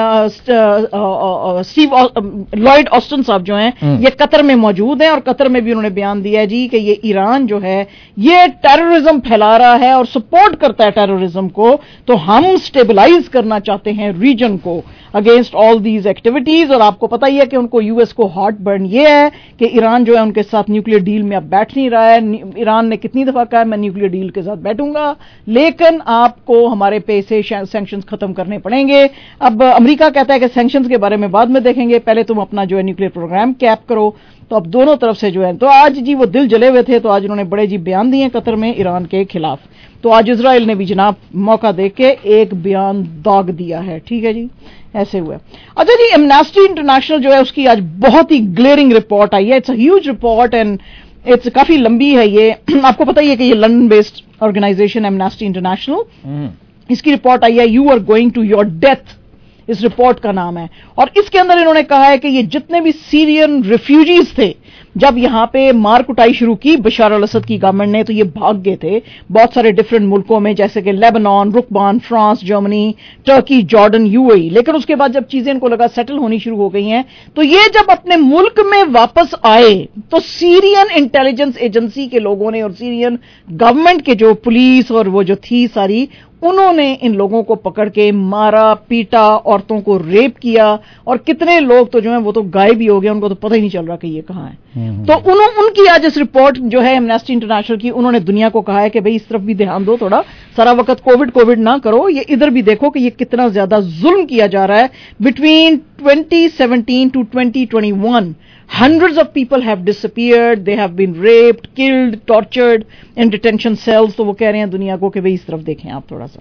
لائڈ آسٹن صاحب جو ہیں یہ قطر میں موجود ہیں، اور قطر میں بھی انہوں نے بیان دیا جی کہ یہ ایران جو ہے یہ ٹیررزم پھیلا رہا ہے اور سپورٹ کرتا ہے ٹیررزم کو، تو ہم سٹیبلائز کرنا چاہتے ہیں ریجن کو اگینسٹ آل دیز ایکٹیویٹیز. اور آپ کو پتہ ہی ہے کہ ان کو یو ایس کو ہارٹ برن یہ ہے کہ ایران جو ہے ان کے ساتھ نیوکلیر ڈیل میں اب بیٹھ نہیں رہا ہے. ایران نے کتنی دفعہ کہا ہے میں نیوکلیر ڈیل کے ساتھ بیٹھوں گا، لیکن آپ کو ہمارے پہ سے سینکشنز ختم کرنے پڑیں گے. اب امریکہ کہتا ہے کہ سینکشنز کے بارے میں بعد میں دیکھیں گے، پہلے تم اپنا جو ہے نیوکلیر پروگرام کیپ کرو. تو اب دونوں طرف سے جو ہے، تو آج جی وہ دل جلے ہوئے تھے، تو آج انہوں نے بڑے جی بیان دیے قطر میں ایران کے خلاف. تو آج اسرائیل نے بھی جناب موقع دے کے ایک بیان داغ دیا ہے. ٹھیک ہے جی، ایسے ہوا. اچھا جی ایمنیسٹی انٹرنیشنل جو ہے اس کی آج بہت ہی گلیئرنگ رپورٹ آئی ہے. It's a huge report and it's کافی لمبی ہے. یہ آپ کو پتہ ہی ہے کہ یہ London based organisation Amnesty International, اس کی رپورٹ آئی ہے you are going to your death, اس رپورٹ کا نام ہے. اور اس کے اندر انہوں نے کہا ہے کہ یہ جتنے بھی سیرین ریفیوجیز تھے جب یہاں پہ مار کٹائی شروع کی بشار الاسد کی گورنمنٹ نے، تو یہ بھاگ گئے تھے بہت سارے ڈفرینٹ ملکوں میں، جیسے کہ Lebanon, Rukban, France, Germany, Turkey, Jordan, U A E. لیکن اس کے بعد جب چیزیں ان کو لگا سیٹل ہونی شروع ہو گئی ہیں، تو یہ جب اپنے ملک میں واپس آئے تو سیرین انٹیلیجنس ایجنسی کے لوگوں نے اور سیرین گورنمنٹ کے جو پولیس اور وہ جو تھی ساری، انہوں نے ان لوگوں کو پکڑ کے مارا پیٹا، عورتوں کو ریپ کیا، اور کتنے لوگ تو جو ہیں وہ تو غائب ہی ہو گئے، ان کو تو پتہ ہی نہیں چل رہا کہ یہ کہاں ہے. تو ان کی آج اس رپورٹ جو ہے ایمنیسٹی انٹرنیشنل کی، انہوں نے دنیا کو کہا ہے کہ بھئی اس طرف بھی دھیان دو تھوڑا، سارا وقت کووڈ نہ کرو، یہ ادھر بھی دیکھو کہ یہ کتنا زیادہ ظلم کیا جا رہا ہے. Between 2017 to 2021 hundreds of people have disappeared, they have been raped, killed, tortured in detention cells. تو وہ کہہ رہے ہیں دنیا کو کہ بھئی اس طرف دیکھیں آپ تھوڑا سا.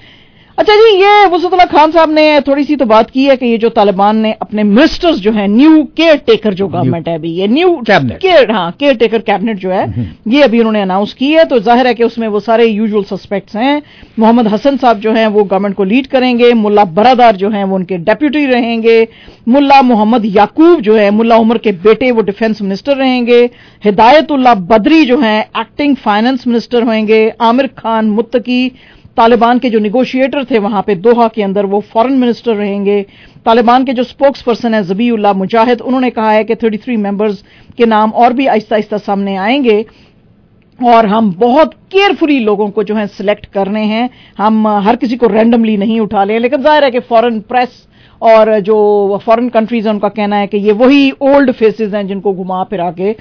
اچھا جی یہ وسعت اللہ خان صاحب نے تھوڑی سی تو بات کی ہے کہ یہ جو طالبان نے اپنے منسٹرز جو ہیں، نیو کیئر ٹیکر جو گورنمنٹ ہے ابھی، یہ نیو کیئر ٹیکر کیبنٹ جو ہے یہ ابھی انہوں نے اناؤنس کی ہے. تو ظاہر ہے کہ اس میں وہ سارے یوزول سسپیکٹس ہیں. محمد حسن صاحب جو ہیں وہ گورنمنٹ کو لیڈ کریں گے، ملا برادر جو ہیں وہ ان کے ڈیپیوٹی رہیں گے، ملا محمد یعقوب جو ہے ملا عمر کے بیٹے وہ ڈیفنس منسٹر رہیں گے، ہدایت اللہ بدری جو ہیں ایکٹنگ فائنانس منسٹر ہوئیں گے، عامر خان متقی طالبان کے جو نیگوشیٹر تھے وہاں پہ دوحہ کے اندر وہ فارن منسٹر رہیں گے. طالبان کے جو سپوکس پرسن ہیں ذبیح اللہ مجاہد، انہوں نے کہا ہے کہ 33 ممبرز کے نام اور بھی آہستہ آہستہ سامنے آئیں گے، اور ہم بہت کیئرفلی لوگوں کو جو ہے سلیکٹ کرنے ہیں، ہم ہر کسی کو رینڈملی نہیں اٹھا لیں. لیکن ظاہر ہے کہ فارن پریس اور جو فارن کنٹریز ہیں ان کا کہنا ہے کہ یہ وہی اولڈ فیسز ہیں جن کو گھما پھرا کے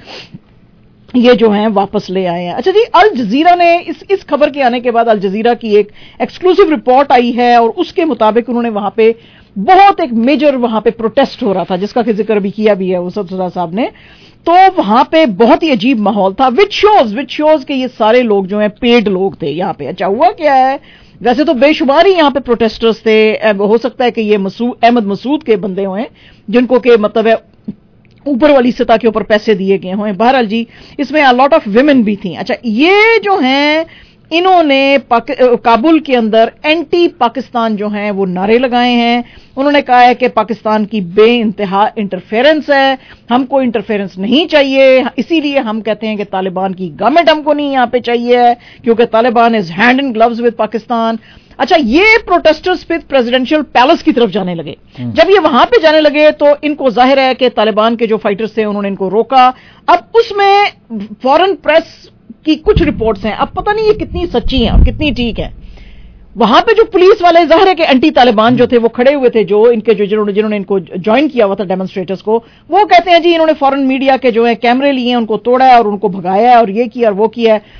یہ جو ہیں واپس لے آئے ہیں. اچھا جی الجزیرہ نے اس خبر کے آنے کے بعد الجزیرہ کی ایک ایکسکلوسیو رپورٹ آئی ہے، اور اس کے مطابق انہوں نے وہاں پہ بہت ایک میجر وہاں پہ پروٹیسٹ ہو رہا تھا جس کا کہ ذکر بھی کیا بھی ہے وسط صدا صاحب نے. تو وہاں پہ بہت ہی عجیب ماحول تھا, وچ شوز کہ یہ سارے لوگ جو ہیں پیڈ لوگ تھے یہاں پہ. اچھا ہوا کیا ہے, ویسے تو بے شمار ہی یہاں پہ پروٹیسٹرز تھے, ہو سکتا ہے کہ یہ احمد مسعود کے بندے ہوئے جن کو کہ مطلب ہے اوپر والی سطح کے اوپر پیسے دیے گئے ہوئے. بہرحال جی اس میں لاٹ آف ویمن بھی تھیں. اچھا یہ جو ہیں انہوں نے کابل کے اندر اینٹی پاکستان جو ہیں وہ نعرے لگائے ہیں. انہوں نے کہا ہے کہ پاکستان کی بے انتہا انٹرفیرنس ہے, ہم کو انٹرفیرنس نہیں چاہیے, اسی لیے ہم کہتے ہیں کہ طالبان کی گورنمنٹ ہم کو نہیں یہاں پہ چاہیے کیونکہ Taliban is hand in gloves with Pakistan. اچھا یہ پروٹیسٹرز پھر پریزیڈنشیل پیلس کی طرف جانے لگے. جب یہ وہاں پہ جانے لگے تو ان کو ظاہر ہے کہ طالبان کے جو فائٹرز تھے انہوں نے ان کو روکا. اب اس میں فورن پریس کی کچھ رپورٹس ہیں, اب پتہ نہیں یہ کتنی سچی ہیں اور کتنی ٹھیک ہیں. وہاں پہ جو پولیس والے ظاہر ہے کہ اینٹی طالبان جو تھے وہ کھڑے ہوئے تھے, جو ان کے جنہوں نے ان کو جوائن کیا ہوا تھا ڈیمونسٹریٹرز کو, وہ کہتے ہیں جی انہوں نے فورن میڈیا کے جو ہے کیمرے لیے ان کو توڑا ہے اور ان کو بھگایا ہے اور یہ کیا اور وہ کیا ہے.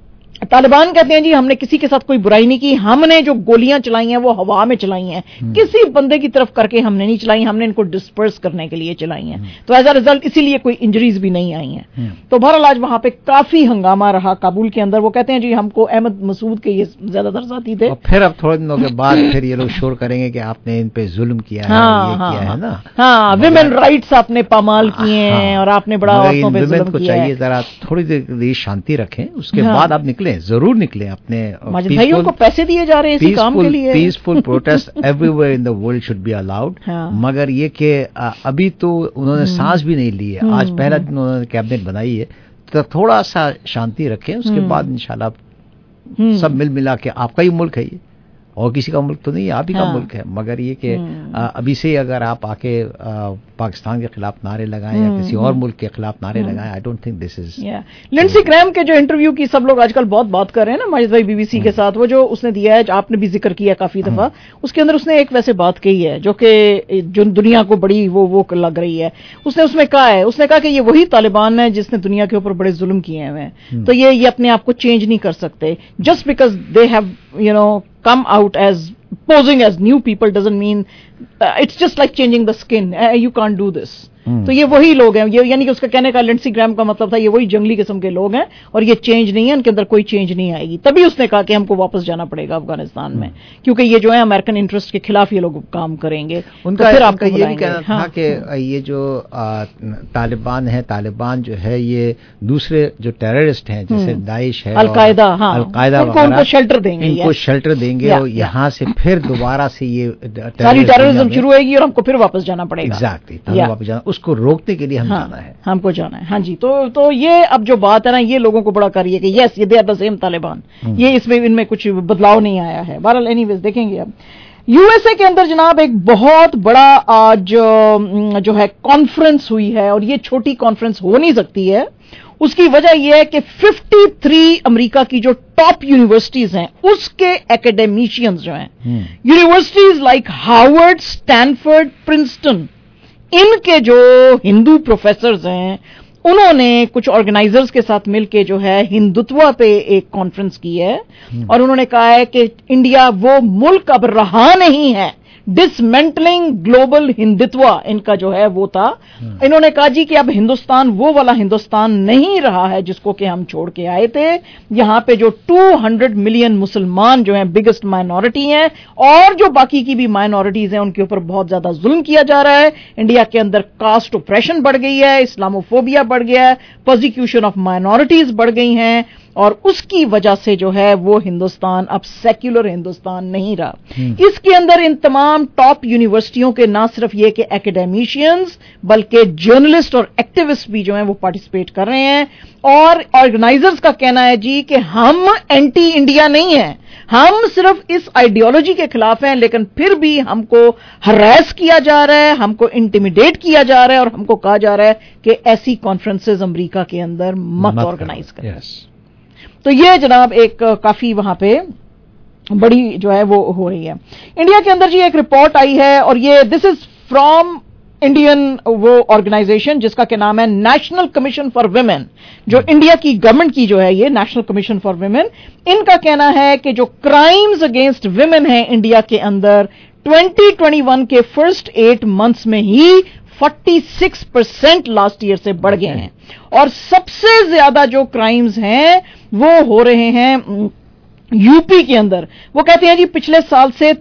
طالبان کہتے ہیں جی ہم نے کسی کے ساتھ کوئی برائی نہیں کی, ہم نے جو گولیاں چلائی ہیں وہ ہوا میں چلائی ہیں, کسی بندے کی طرف کر کے ہم نے نہیں چلائی, ہم نے ان کو ڈسپرس کرنے کے لیے چلائی ہیں. تو ایز اے ریزلٹ اسی لیے کوئی انجریز بھی نہیں آئی ہیں. تو بہرحال آج وہاں پہ کافی ہنگامہ رہا کابل کے اندر. وہ کہتے ہیں جی ہم کو احمد مسعود کے یہ زیادہ تر ساتھی تھے, اور پھر اب تھوڑے دنوں کے بعد پھر یہ لوگ شور کریں گے کہ آپ نے ان پہ ظلم کیا ہے, یہ کیا ہے نا, ہاں ویمن رائٹس آپ نے پامال کیے ہیں اور آپ نے بڑا عورتوں پہ ظلم کیا ہے. چاہیے ذرا تھوڑی دیر شانتی رکھیں, اس کے بعد آپ نکلیں, ضرور نکلیں. اپنے ماجد بھائیوں کو پیسے دیے جا رہے ہیں اسی کام کے لیے. Peaceful protest everywhere in the world should be allowed. مگر یہ کہ ابھی تو انہوں نے سانس بھی نہیں لی ہے, آج پہلا دن انہوں نے کیبنٹ بنائی ہے, تو تھوڑا سا شانتی رکھیں, اس کے بعد انشاءاللہ سب مل ملا کے, آپ کا ہی ملک ہے یہ اور کسی کا ملک تو نہیں ہے, آپ ہی کا ملک ہے. مگر یہ کہ ابھی سے اگر آپ آ کے پاکستان کے خلاف نعرے لگائیں یا کسی اور ملک کے خلاف نعرے لگائیں, I don't think this is. Lindsey Graham کے جو انٹرویو کی سب لوگ آج کل بہت بات کر رہے ہیں نا ماجد بھائی بی بی سی کے ساتھ, وہ جو اس نے دیا ہے, آپ نے بھی ذکر کیا کافی دفعہ, اس کے اندر اس نے ایک ویسے بات کہی ہے جو کہ جو دنیا کو بڑی وہ لگ رہی ہے. اس میں کہا ہے, اس نے کہا کہ یہ وہی طالبان ہے جس نے دنیا کے اوپر بڑے ظلم کیے ہوئے ہیں, تو یہ اپنے آپ کو چینج نہیں کر سکتے. Just because they have come out as posing as new people doesn't mean it's just like changing the skin. You can't do this. تو یہ وہی لوگ ہیں, یہ یعنی کہ اس کا کہنے کا لنڈسی گریم کا مطلب تھا یہ وہی جنگلی قسم کے لوگ ہیں اور یہ چینج نہیں ہے, ان کے اندر کوئی چینج نہیں آئے گی. تبھی اس نے کہا کہ ہم کو واپس جانا پڑے گا افغانستان میں, کیونکہ یہ جو ہے امریکن انٹرسٹ کے خلاف یہ لوگ کام کریں گے. ان کا پھر آپ کا یہ بھی کہنا تھا کہ یہ جو طالبان ہے, طالبان جو ہے یہ دوسرے جو ٹیررسٹ ہیں جیسے داعش ہے, القاعدہ, القاعدہ ان کو شیلٹر دیں گے, ان کو شیلٹر دیں گے اور یہاں سے پھر دوبارہ سے یہ ساری ٹیررزم شروع ہوئے گی اور ہم کو پھر واپس جانا پڑے گا. ایگزیکٹلی, واپس جانا, اس کو روکنے کے لیے ہم کو جانا ہے. ہاں جی, تو یہ اب جو بات ہے نا یہ لوگوں کو بڑا کر رہی ہے کہ یس یہ they are the same Taliban, یہ اس میں ان میں کچھ بدلاؤ نہیں آیا ہے. بہرحال اینی ویز دیکھیں گے. اب یو ایس اے کے اندر جناب ایک بہت بڑا آج جو ہے کانفرنس ہوئی ہے, اور یہ چھوٹی کانفرنس ہو نہیں سکتی ہے. اس کی وجہ یہ ہے کہ 53 امریکہ کی جو ٹاپ یونیورسٹیز ہیں اس کے ایکیڈیمیشینز جو ہیں, universities like Harvard, Stanford, Princeton, ان کے جو ہندو پروفیسرز ہیں انہوں نے کچھ آرگنائزرز کے ساتھ مل کے جو ہے ہندوتوا پہ ایک کانفرنس کی ہے, اور انہوں نے کہا ہے کہ انڈیا وہ ملک اب رہا نہیں ہے, ڈسمینٹلنگ گلوبل ہندوتوا ان کا جو ہے وہ تھا. انہوں نے کہا جی کہ اب ہندوستان وہ والا ہندوستان نہیں رہا ہے جس کو کہ ہم چھوڑ کے آئے تھے. یہاں پہ جو 200 ملین مسلمان جو ہیں بگیسٹ مائنورٹی ہیں, اور جو باقی کی بھی مائنورٹیز ہیں ان کے اوپر بہت زیادہ ظلم کیا جا رہا ہے. انڈیا کے اندر کاسٹ اوپریشن بڑھ گئی ہے, اسلاموفوبیا بڑھ گیا ہے, پرسیکیوشن آف مائنورٹیز بڑھ گئی ہیں, اور اس کی وجہ سے جو ہے وہ ہندوستان اب سیکولر ہندوستان نہیں رہا. اس کے اندر ان تمام ٹاپ یونیورسٹیوں کے نہ صرف یہ کہ ایکیڈیمیشینز بلکہ جرنلسٹ اور ایکٹیوسٹ بھی جو ہیں وہ پارٹیسپیٹ کر رہے ہیں. اور آرگنائزرز کا کہنا ہے جی کہ ہم اینٹی انڈیا نہیں ہیں, ہم صرف اس آئیڈیالوجی کے خلاف ہیں, لیکن پھر بھی ہم کو ہراس کیا جا رہا ہے, ہم کو انٹیمیڈیٹ کیا جا رہا ہے, اور ہم کو کہا جا رہا ہے کہ ایسی کانفرنسز امریکہ کے اندر مت آرگنائز کریں. تو یہ جناب ایک کافی وہاں پہ بڑی جو ہے وہ ہو رہی ہے. انڈیا کے اندر جی ایک رپورٹ آئی ہے, اور یہ دس از فرام انڈین وہ آرگنائزیشن جس کا کہ نام ہے نیشنل کمیشن فار ویمن, جو انڈیا کی گورنمنٹ کی جو ہے یہ نیشنل کمیشن فار ویمن. ان کا کہنا ہے کہ جو کرائمز اگینسٹ ویمن ہیں انڈیا کے اندر 2021 के फर्स्ट 8 मंथ्स में ही 46% लास्ट ईयर से बढ़ गए हैं। और सबसे ज्यादा जो क्राइम्स हैं वो हो रहे हैं यूपी के अंदर। वो कहते हैं जी पिछले साल से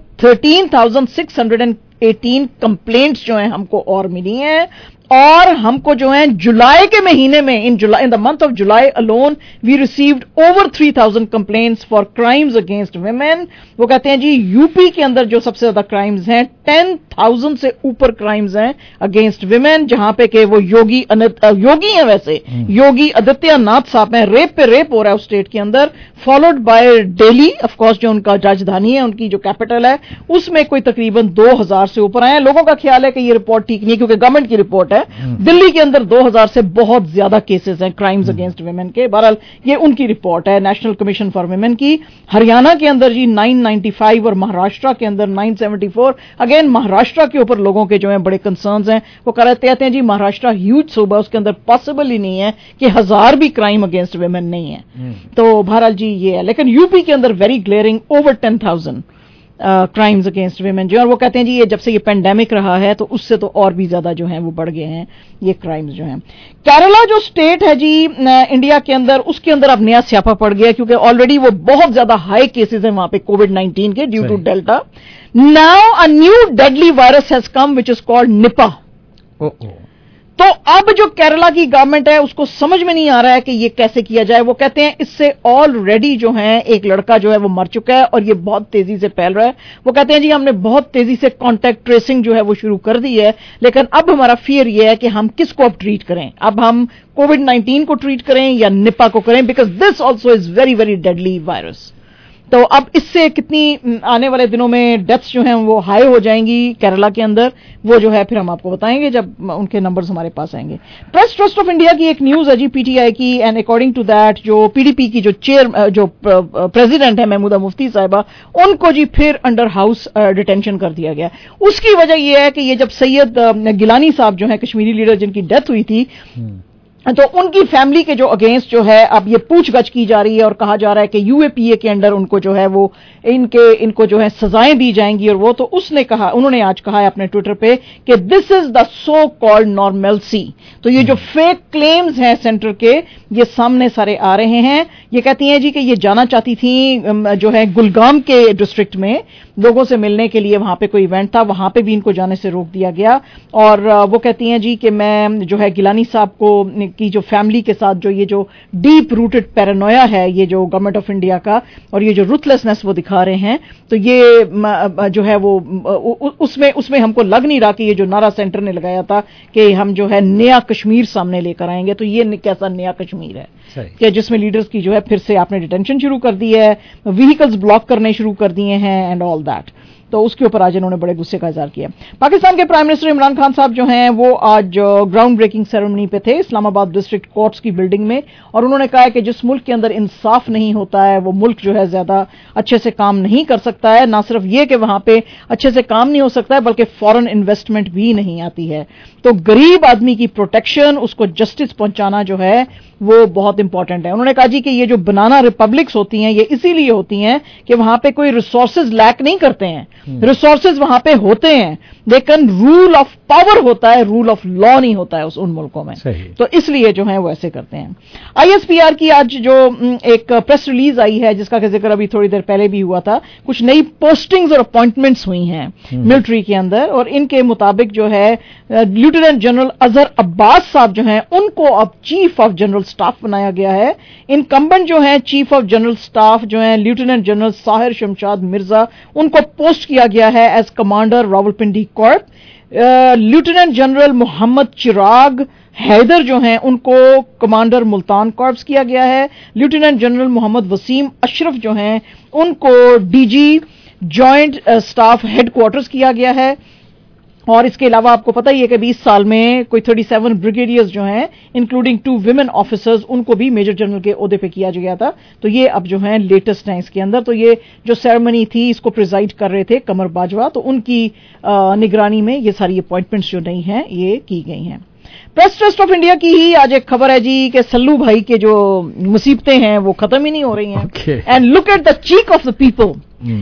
13,618 कंप्लेंट्स जो हैं हमको और मिली हैं, और हमको जो है जुलाई के महीने में in the month of July alone we received over 3,000 complaints for crimes against women. वो कहते हैं जी यूपी के अंदर जो सबसे ज्यादा क्राइम्स हैं 10,000 से ऊपर क्राइम्स हैं अगेंस्ट वुमेन, जहां पे कि वो योगी हैं वैसे योगी आदित्यनाथ साहब हैं, रेप पे रेप हो रहा है उस स्टेट के अंदर, followed by Delhi of course जो उनका राजधानी है, उनकी जो कैपिटल है, उसमें कोई तकरीबन 2,000 से ऊपर आए हैं। लोगों का ख्याल है कि ये रिपोर्ट ठीक नहीं है क्योंकि गवर्नमेंट की रिपोर्ट है। दिल्ली के अंदर 2,000 से बहुत ज्यादा केसेस हैं क्राइम्स अगेंस्ट वुमेन के। बहरहाल ये उनकी रिपोर्ट है नेशनल कमीशन फॉर वुमेन की। हरियाणा के अंदर जी 995 और महाराष्ट्र के अंदर 974। अगेन महाराष्ट्र के ऊपर लोगों के जो है बड़े कंसर्न्स हैं। वो कहते हैं जी महाराष्ट्र ह्यूज सूबा, उसके अंदर पॉसिबल ही नहीं है कि 1,000 भी क्राइम अगेंस्ट वुमेन नहीं है। तो बहरहाल जी ये है, लेकिन यूपी के अंदर very glaring over 10,000 crimes against women जो, और वो कहते हैं जी ये जब से ये पेंडेमिक रहा है तो उससे तो और भी ज्यादा जो है वो बढ़ गए हैं ये क्राइम्स जो हैं। केरला जो स्टेट है जी इंडिया के अंदर, उसके अंदर अब नया स्यापा पड़ गया क्योंकि ऑलरेडी वो बहुत ज्यादा हाई केसेस हैं वहां पे कोविड-19 के due to Delta. Now a new deadly virus has come which is called Nipah. तो अब जो केरला की गवर्नमेंट है उसको समझ में नहीं आ रहा है कि ये कैसे किया जाए। वो कहते हैं इससे ऑलरेडी जो है एक लड़का जो है वो मर चुका है और ये बहुत तेजी से फैल रहा है। वो कहते हैं जी हमने बहुत तेजी से कॉन्टैक्ट ट्रेसिंग जो है वो शुरू कर दी है, लेकिन अब हमारा फियर ये है कि हम किसको अब ट्रीट करें, अब हम कोविड-19 को ट्रीट करें या निपा को करें, because this also is very very deadly virus. तो अब इससे कितनी आने वाले दिनों में डेथ्स जो हैं वो हाई हो जाएंगी केरला के अंदर, वो जो है फिर हम आपको बताएंगे जब उनके नंबर्स हमारे पास आएंगे। प्रेस ट्रस्ट ऑफ इंडिया की एक न्यूज है जी पीटीआई की, एंड अकॉर्डिंग टू दैट जो पीडीपी की जो प्रेसिडेंट है महमूदा मुफ्ती साहिबा, उनको जी फिर अंडर हाउस डिटेंशन कर दिया गया। उसकी वजह यह है कि ये जब सैयद गिलानी साहब जो है कश्मीरी लीडर जिनकी डेथ हुई थी, तो उनकी फैमिली के जो अगेंस्ट जो है अब ये पूछगछ की जा रही है और कहा जा रहा है कि यूएपीए के अंडर उनको जो है वो इनको जो है सजाएं दी जाएंगी। और वो तो उन्होंने आज कहा है अपने ट्विटर पे कि this is the so called normalcy. तो ये जो फेक क्लेम्स हैं सेंटर के ये सामने सारे आ रहे हैं। ये कहती हैं जी कि ये जाना चाहती थी जो है गुलगाम के डिस्ट्रिक्ट में लोगों से मिलने के लिए, वहां पे कोई इवेंट था, वहां पे भी इनको जाने से रोक दिया गया। और वो कहती हैं जी कि मैं जो है गिलानी साहब को की जो फैमिली के साथ जो ये जो डीप रूटेड पैरानोया है ये जो गवर्नमेंट ऑफ इंडिया का और ये जो रुथलेसनेस वो दिखा रहे हैं, तो ये जो है वो उसमें हमको लग नहीं रहा कि ये जो नारा सेंटर ने लगाया था कि हम जो है नया कश्मीर सामने लेकर आएंगे, तो ये कैसा नया कश्मीर है कि जिसमें लीडर्स की जो है फिर से आपने डिटेंशन शुरू कर दी है, व्हीकल्स ब्लॉक करने शुरू कर दिए हैं एंड ऑल दैट। तो उसके ऊपर आज इन्होंने बड़े गुस्से का इजहार किया। पाकिस्तान के प्राइम मिनिस्टर इमरान खान साहब जो हैं वो आज ग्राउंड ब्रेकिंग सेरेमनी पे थे इस्लामाबाद डिस्ट्रिक्ट कोर्ट्स की बिल्डिंग में, और उन्होंने कहा है कि जिस मुल्क के अंदर इंसाफ नहीं होता है वो मुल्क जो है ज्यादा अच्छे से काम नहीं कर सकता है। ना सिर्फ ये कि वहां पे अच्छे से काम नहीं हो सकता है बल्कि फॉरेन इन्वेस्टमेंट भी नहीं आती है। तो गरीब आदमी की प्रोटेक्शन, उसको जस्टिस पहुंचाना जो है वो बहुत इंपॉर्टेंट है। उन्होंने कहा जी कि ये जो बनाना रिपब्लिक्स होती हैं ये इसीलिए होती हैं कि वहां पे कोई रिसोर्सेज लैक नहीं करते हैं, रिसोर्सेज वहां पे होते हैं, लेकिन रूल ऑफ पावर होता है, रूल ऑफ लॉ नहीं होता है उन मुल्कों में। तो इसलिए जो है वो ऐसे करते हैं। आईएसपीआर की आज जो एक प्रेस रिलीज आई है जिसका जिक्र अभी थोड़ी देर पहले भी हुआ था, कुछ नई पोस्टिंग्स और अपॉइंटमेंट्स हुई हैं मिलिट्री के अंदर, और इनके मुताबिक जो है लेफ्टिनेंट जनरल अजहर अब्बास साहब जो हैं उनको अब चीफ ऑफ जनरल स्टाफ बनाया गया है। इनकम्बेंट जो है चीफ ऑफ जनरल स्टाफ जो है लेफ्टिनेंट जनरल साहिर शमशाद मिर्जा, उनको पोस्ट किया गया है as commander Rawalpindi corps. Lieutenant general Mohammad Chiragh Haider जो हैं उनको कमांडर मुल्तान कॉर्प्स किया गया है। लेफ्टिनेंट जनरल मोहम्मद वसीम अशरफ जो हैं उनको डीजी जॉइंट स्टाफ हेडक्वार्टर्स किया गया है। और इसके अलावा आपको पता ही है कि 20 साल में कोई 37 ब्रिगेडियर्स जो हैं इंक्लूडिंग 2 विमेन ऑफिसर्स उनको भी मेजर जनरल के ओहदे पे किया गया था। तो ये अब जो है लेटेस्ट है इसके अंदर। तो ये जो सेरेमनी थी इसको प्रिजाइड कर रहे थे कमर बाजवा, तो उनकी निगरानी में ये सारी अपॉइंटमेंट्स जो नहीं हैं ये की गई हैं। प्रेस ट्रस्ट ऑफ इंडिया की ही आज एक खबर है जी कि सल्लू भाई के जो मुसीबतें हैं वो खत्म ही नहीं हो रही हैं. And look at the cheek of the people.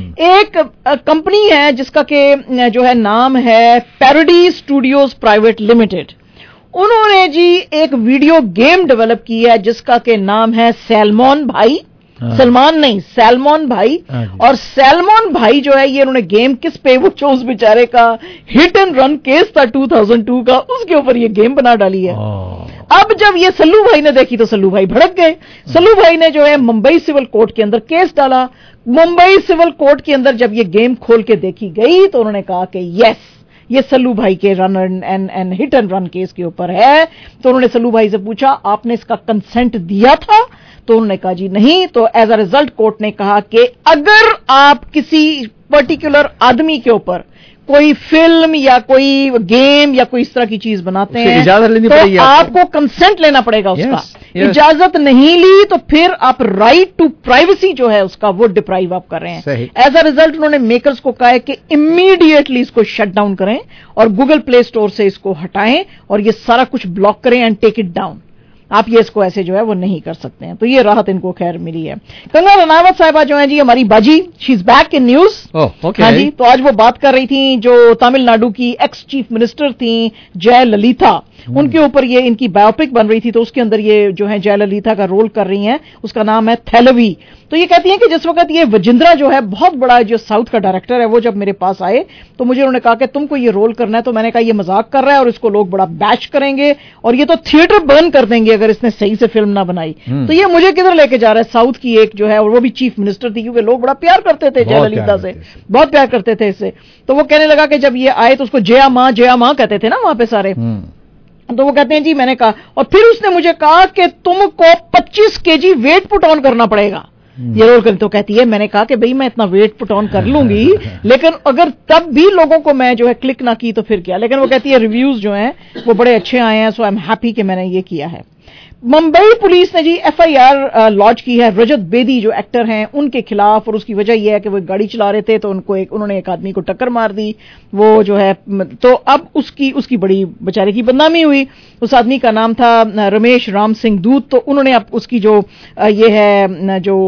एक कंपनी है जिसका के जो है नाम है पैरोडी स्टूडियोज प्राइवेट लिमिटेड. उन्होंने जी एक वीडियो गेम डेवलप की है जिसका के नाम है सैलमॉन भाई. सलमान नहीं, सैलमॉन भाई. और सैलमॉन भाई जो है ये उन्होंने गेम किस पे, वो जो उस बेचारे का हिट एंड रन केस था 2002 का, उसके ऊपर ये गेम बना डाली है. अब जब ये सल्लू भाई ने देखी तो सल्लू भाई भड़क गए. सल्लू भाई ने जो है मुंबई सिविल कोर्ट के अंदर केस डाला. मुंबई सिविल कोर्ट के अंदर जब ये गेम खोल के देखी गई तो उन्होंने कहा कि यस, ये सल्लू भाई के run and hit and run case के ऊपर है. तो उन्होंने सल्लू भाई से पूछा आपने इसका कंसेंट दिया था? तो उन्होंने कहा जी नहीं. तो एज अ रिजल्ट कोर्ट ने कहा कि अगर आप किसी पर्टिकुलर आदमी के ऊपर कोई फिल्म या कोई गेम या कोई इस तरह की चीज बनाते हैं तो आपको कंसेंट लेना पड़ेगा उसका. इजाजत नहीं ली तो फिर आप राइट टू प्राइवेसी जो है उसका वो डिप्राइव आप कर रहे हैं. एज अ रिजल्ट उन्होंने मेकर्स को कहा है कि इमीडिएटली इसको शट डाउन करें और गूगल प्ले स्टोर से इसको हटाएं और ये सारा कुछ ब्लॉक करें एंड टेक इट डाउन. आप ये इसको ऐसे जो है वो नहीं कर सकते हैं. तो ये राहत इनको खैर मिली है. कंगना रनावत साहिबा जो है जी हमारी बाजी, she is back in news. हाँ जी. तो आज वो बात कर रही थी जो तमिलनाडु की एक्स चीफ मिनिस्टर थी जयललिता, उनके ऊपर ये इनकी बायोपिक बन रही थी. तो उसके अंदर ये जो है जयललिता का रोल कर रही हैं, उसका नाम है थेलवी. तो ये कहती हैं कि जिस वक्त ये वजिंद्रा जो है बहुत बड़ा जो साउथ का डायरेक्टर है वो जब मेरे पास आए तो मुझे उन्होंने कहा कि तुमको ये रोल करना है. तो मैंने कहा ये मजाक कर रहा है और इसको लोग बड़ा बैश करेंगे और ये तो थिएटर बर्न कर देंगे अगर इसने सही से फिल्म ना बनाई. तो ये मुझे किधर लेके जा रहा है, साउथ की एक जो है और वो भी चीफ मिनिस्टर थी, क्योंकि लोग बड़ा प्यार करते थे जयललिता से, बहुत प्यार करते थे इससे. तो वो कहने लगा कि जब ये आए तो उसको जया माँ कहते थे ना वहां पे सारे. तो वो कहते हैं जी मैंने कहा, और फिर उसने मुझे कहा कि तुमको 25 केजी वेट पुट ऑन करना पड़ेगा ये रोल कर. तो कहती है मैंने कहा कि भाई मैं इतना वेट पुट ऑन कर लूंगी लेकिन अगर तब भी लोगों को मैं जो है क्लिक ना की तो फिर क्या. लेकिन वो कहती है रिव्यूज जो हैं वो बड़े अच्छे आए हैं, सो आई एम हैप्पी कि मैंने ये किया है. मुंबई पुलिस ने जी एफआईआर लॉन्च की है रजत बेदी जो एक्टर हैं उनके खिलाफ. और उसकी वजह यह है कि वो गाड़ी चला रहे थे तो उन्होंने एक आदमी को टक्कर मार दी. वो जो है तो अब उसकी बड़ी बेचारे की बदनामी हुई. उस आदमी का नाम था रमेश राम सिंह दूत. तो उन्होंने अब उसकी जो ये है जो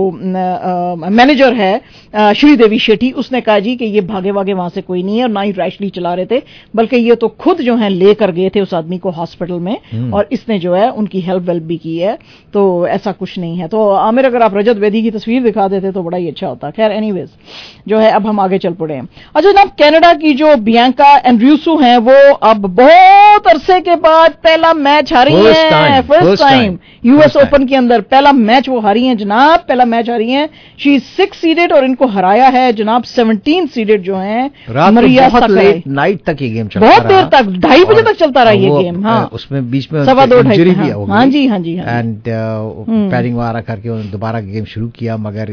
मैनेजर है श्रीदेवी शेट्टी, उसने कहा जी कि ये भागे वागे वहां से कोई नहीं है और ना ही रैशली चला रहे थे, बल्कि ये तो खुद जो है लेकर गए थे उस आदमी को हॉस्पिटल में और इसने जो है उनकी हेल्प भी की है. तो ऐसा कुछ नहीं है. तो आमिर अगर आप रजत बेदी की तस्वीर दिखा देते तो बड़ा ही अच्छा होता. खैर एनीवेज जो है अब हम आगे चल पड़े हैं. अच्छा जनाब, कनाडा की जो बियांका एंड्रूसू हैं वो अब बहुत अरसे के बाद पहला मैच हारी हैं. फर्स्ट टाइम यूएस ओपन के अंदर पहला मैच वो हारी हैं जनाब. पहला मैच हारी हैं. शी 6 सीडेड और इनको हराया है जनाब 17 सीडेड जो है मरिया सकाई. नाइट तक ये गेम चलता बहुत देर तक 2:30 बजे तक चलता रहा ये गेम. हाँ उसमें बीच में 2:15 भी हो गई. हाँ जी एंड पैडिंग वगैरह करके उन्होंने दोबारा गेम शुरू किया मगर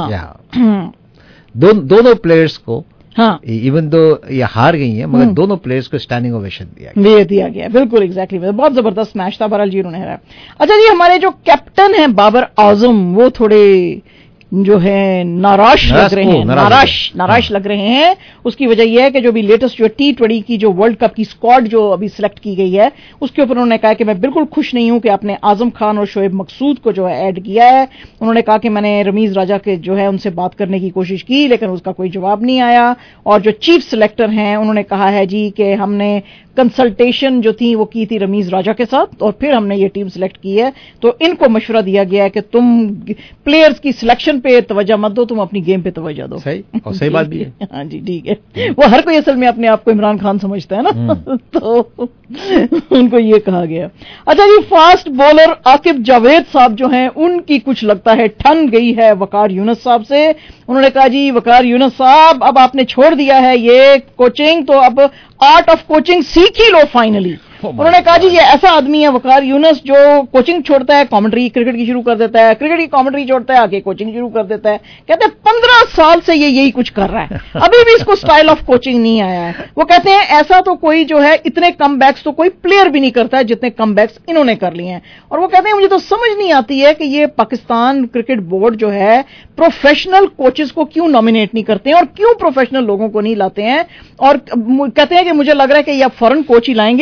दोनों प्लेयर्स को इवन दो ये हार गई हैं मगर दोनों प्लेयर्स को स्टैंडिंग ओवेशन दिया गया. बिल्कुल एग्जैक्टली बहुत जबरदस्त मैच था. बहरहाल जी उन्होंने हराया. अच्छा जी हमारे जो कैप्टन हैं बाबर आजम वो थोड़े जो है नाराज लग रहे हैं. नाराज लग रहे हैं. उसकी वजह यह है कि जो भी लेटेस्ट जो T20 की जो वर्ल्ड कप की स्क्वाड जो अभी सिलेक्ट की गई है उसके ऊपर उन्होंने कहा कि मैं बिल्कुल खुश नहीं हूं कि आपने आजम खान और शोएब मकसूद को जो है ऐड किया है. उन्होंने कहा कि मैंने रमीज राजा के जो है उनसे बात करने की कोशिश की लेकिन उसका कोई जवाब नहीं आया. और जो चीफ सिलेक्टर हैं उन्होंने कहा है जी कि हमने कंसल्टेशन जो थी वो की थी रमीज राजा के साथ और फिर हमने ये टीम सिलेक्ट की है. तो इनको मशवरा दिया गया है कि तुम प्लेयर्स की सिलेक्शन पे तवज्जो मत दो, तुम अपनी गेम पे तवज्जो दो. सही और सही बात भी है. हाँ जी ठीक है. वो हर कोई असल में अपने आप को इमरान खान समझता है ना तो उनको ये कहा गया. अच्छा जी फास्ट बॉलर आकिब जावेद साहब जो हैं उनकी कुछ लगता है ठन गई है वकार यूनुस साहब से. उन्होंने कहा जी वकार यूनुस साहब अब आपने छोड़ दिया है ये कोचिंग तो अब आर्ट ऑफ कोचिंग सीख ही लो फाइनली. उन्होंने कहा जी ये ऐसा आदमी है वकार यूनुस जो कोचिंग छोड़ता है कमेंट्री क्रिकेट की शुरू कर देता है, क्रिकेट की कमेंट्री छोड़ता है आके कोचिंग शुरू कर देता है. कहते हैं 15 साल से ये यही कुछ कर रहा है अभी भी इसको स्टाइल ऑफ कोचिंग नहीं आया है. वो कहते हैं ऐसा तो कोई जो है इतने कम बैक्स तो कोई प्लेयर भी नहीं करता है जितने कम बैक्स इन्होंने कर लिए हैं. और वो कहते हैं मुझे तो समझ नहीं आती है कि ये पाकिस्तान क्रिकेट बोर्ड जो है प्रोफेशनल कोचेस को क्यों नॉमिनेट नहीं करते हैं और क्यों प्रोफेशनल लोगों को नहीं लाते हैं. और कहते हैं कि मुझे लग रहा है कि ये फॉरेन कोच ही लाएंगे क्योंकि इन्होंने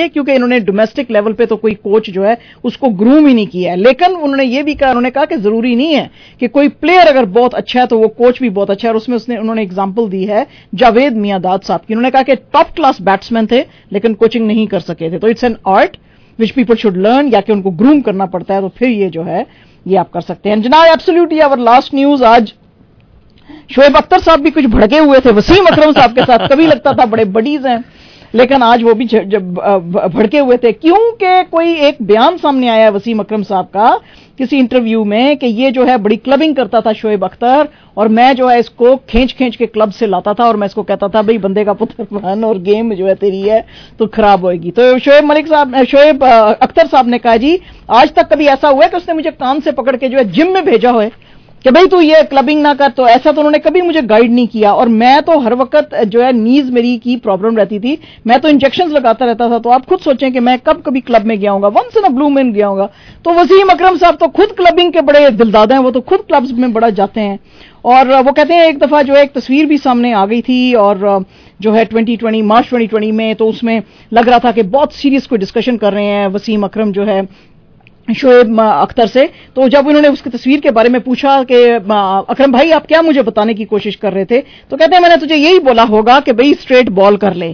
उन्होंने डोमेस्टिक लेवल पे तो कोई कोच जो है उसको ग्रूम ही नहीं किया है, लेकिन उन्होंने ये भी कहा, उन्होंने कहा कि जरूरी नहीं है कि कोई प्लेयर अगर बहुत अच्छा है तो वो कोच भी बहुत अच्छा है, और उसमें उन्होंने एग्जांपल दी है जावेद मियांदाद साहब की। उन्होंने कहा कि टॉप क्लास बैट्समैन थे लेकिन कोचिंग नहीं कर सके थे, तो it's an art which people should learn, या कि उनको ग्रूम करना पड़ता है, तो फिर ये जो है ये आप कर सकते हैं। जनाब एब्सोल्युटली आवर लास्ट न्यूज, आज शोएब अख्तर साहब भी कुछ भड़के हुए थे वसीम अकरम साहब के साथ, कभी लगता था बड़े बडीज हैं, लेकिन आज वो भी जब भड़के हुए थे क्योंकि कोई एक बयान सामने आया वसीम अकरम साहब का किसी इंटरव्यू में कि ये जो है बड़ी क्लबिंग करता था शोएब अख्तर, और मैं जो है इसको खींच के क्लब से लाता था और मैं इसको कहता था भाई बंदे का पुत्र बन और गेम जो है तेरी है तो खराब होएगी। तो शोएब अख्तर साहब ने कहा जी आज तक कभी ऐसा हुआ है कि उसने मुझे कान से पकड़ के जो है जिम में भेजा हो कि भाई तू ये क्लबिंग ना कर, तो ऐसा तो उन्होंने कभी मुझे गाइड नहीं किया, और मैं तो हर वक्त जो है नीज मेरी की प्रॉब्लम रहती थी, मैं तो इंजेक्शंस लगाता रहता था, तो आप खुद सोचें कि मैं कब कभी क्लब में गया हूंगा, once in a blue moon गया हूंगा। तो वसीम अकरम साहब तो खुद क्लबिंग के बड़े दिलदादा हैं, वो तो खुद क्लब्स में बड़ा जाते हैं, और वो कहते हैं एक दफा जो है एक तस्वीर भी सामने आ गई थी, और जो है 2020 मार्च 2020 में, तो उसमें लग रहा था कि बहुत सीरियस कोई डिस्कशन कर रहे हैं वसीम अकरम जो है शोएब अख्तर से। तो जब उन्होंने उसकी तस्वीर के बारे में पूछा कि अकरम भाई आप क्या मुझे बताने की कोशिश कर रहे थे, तो कहते हैं मैंने तुझे यही बोला होगा कि भाई स्ट्रेट बॉल कर ले।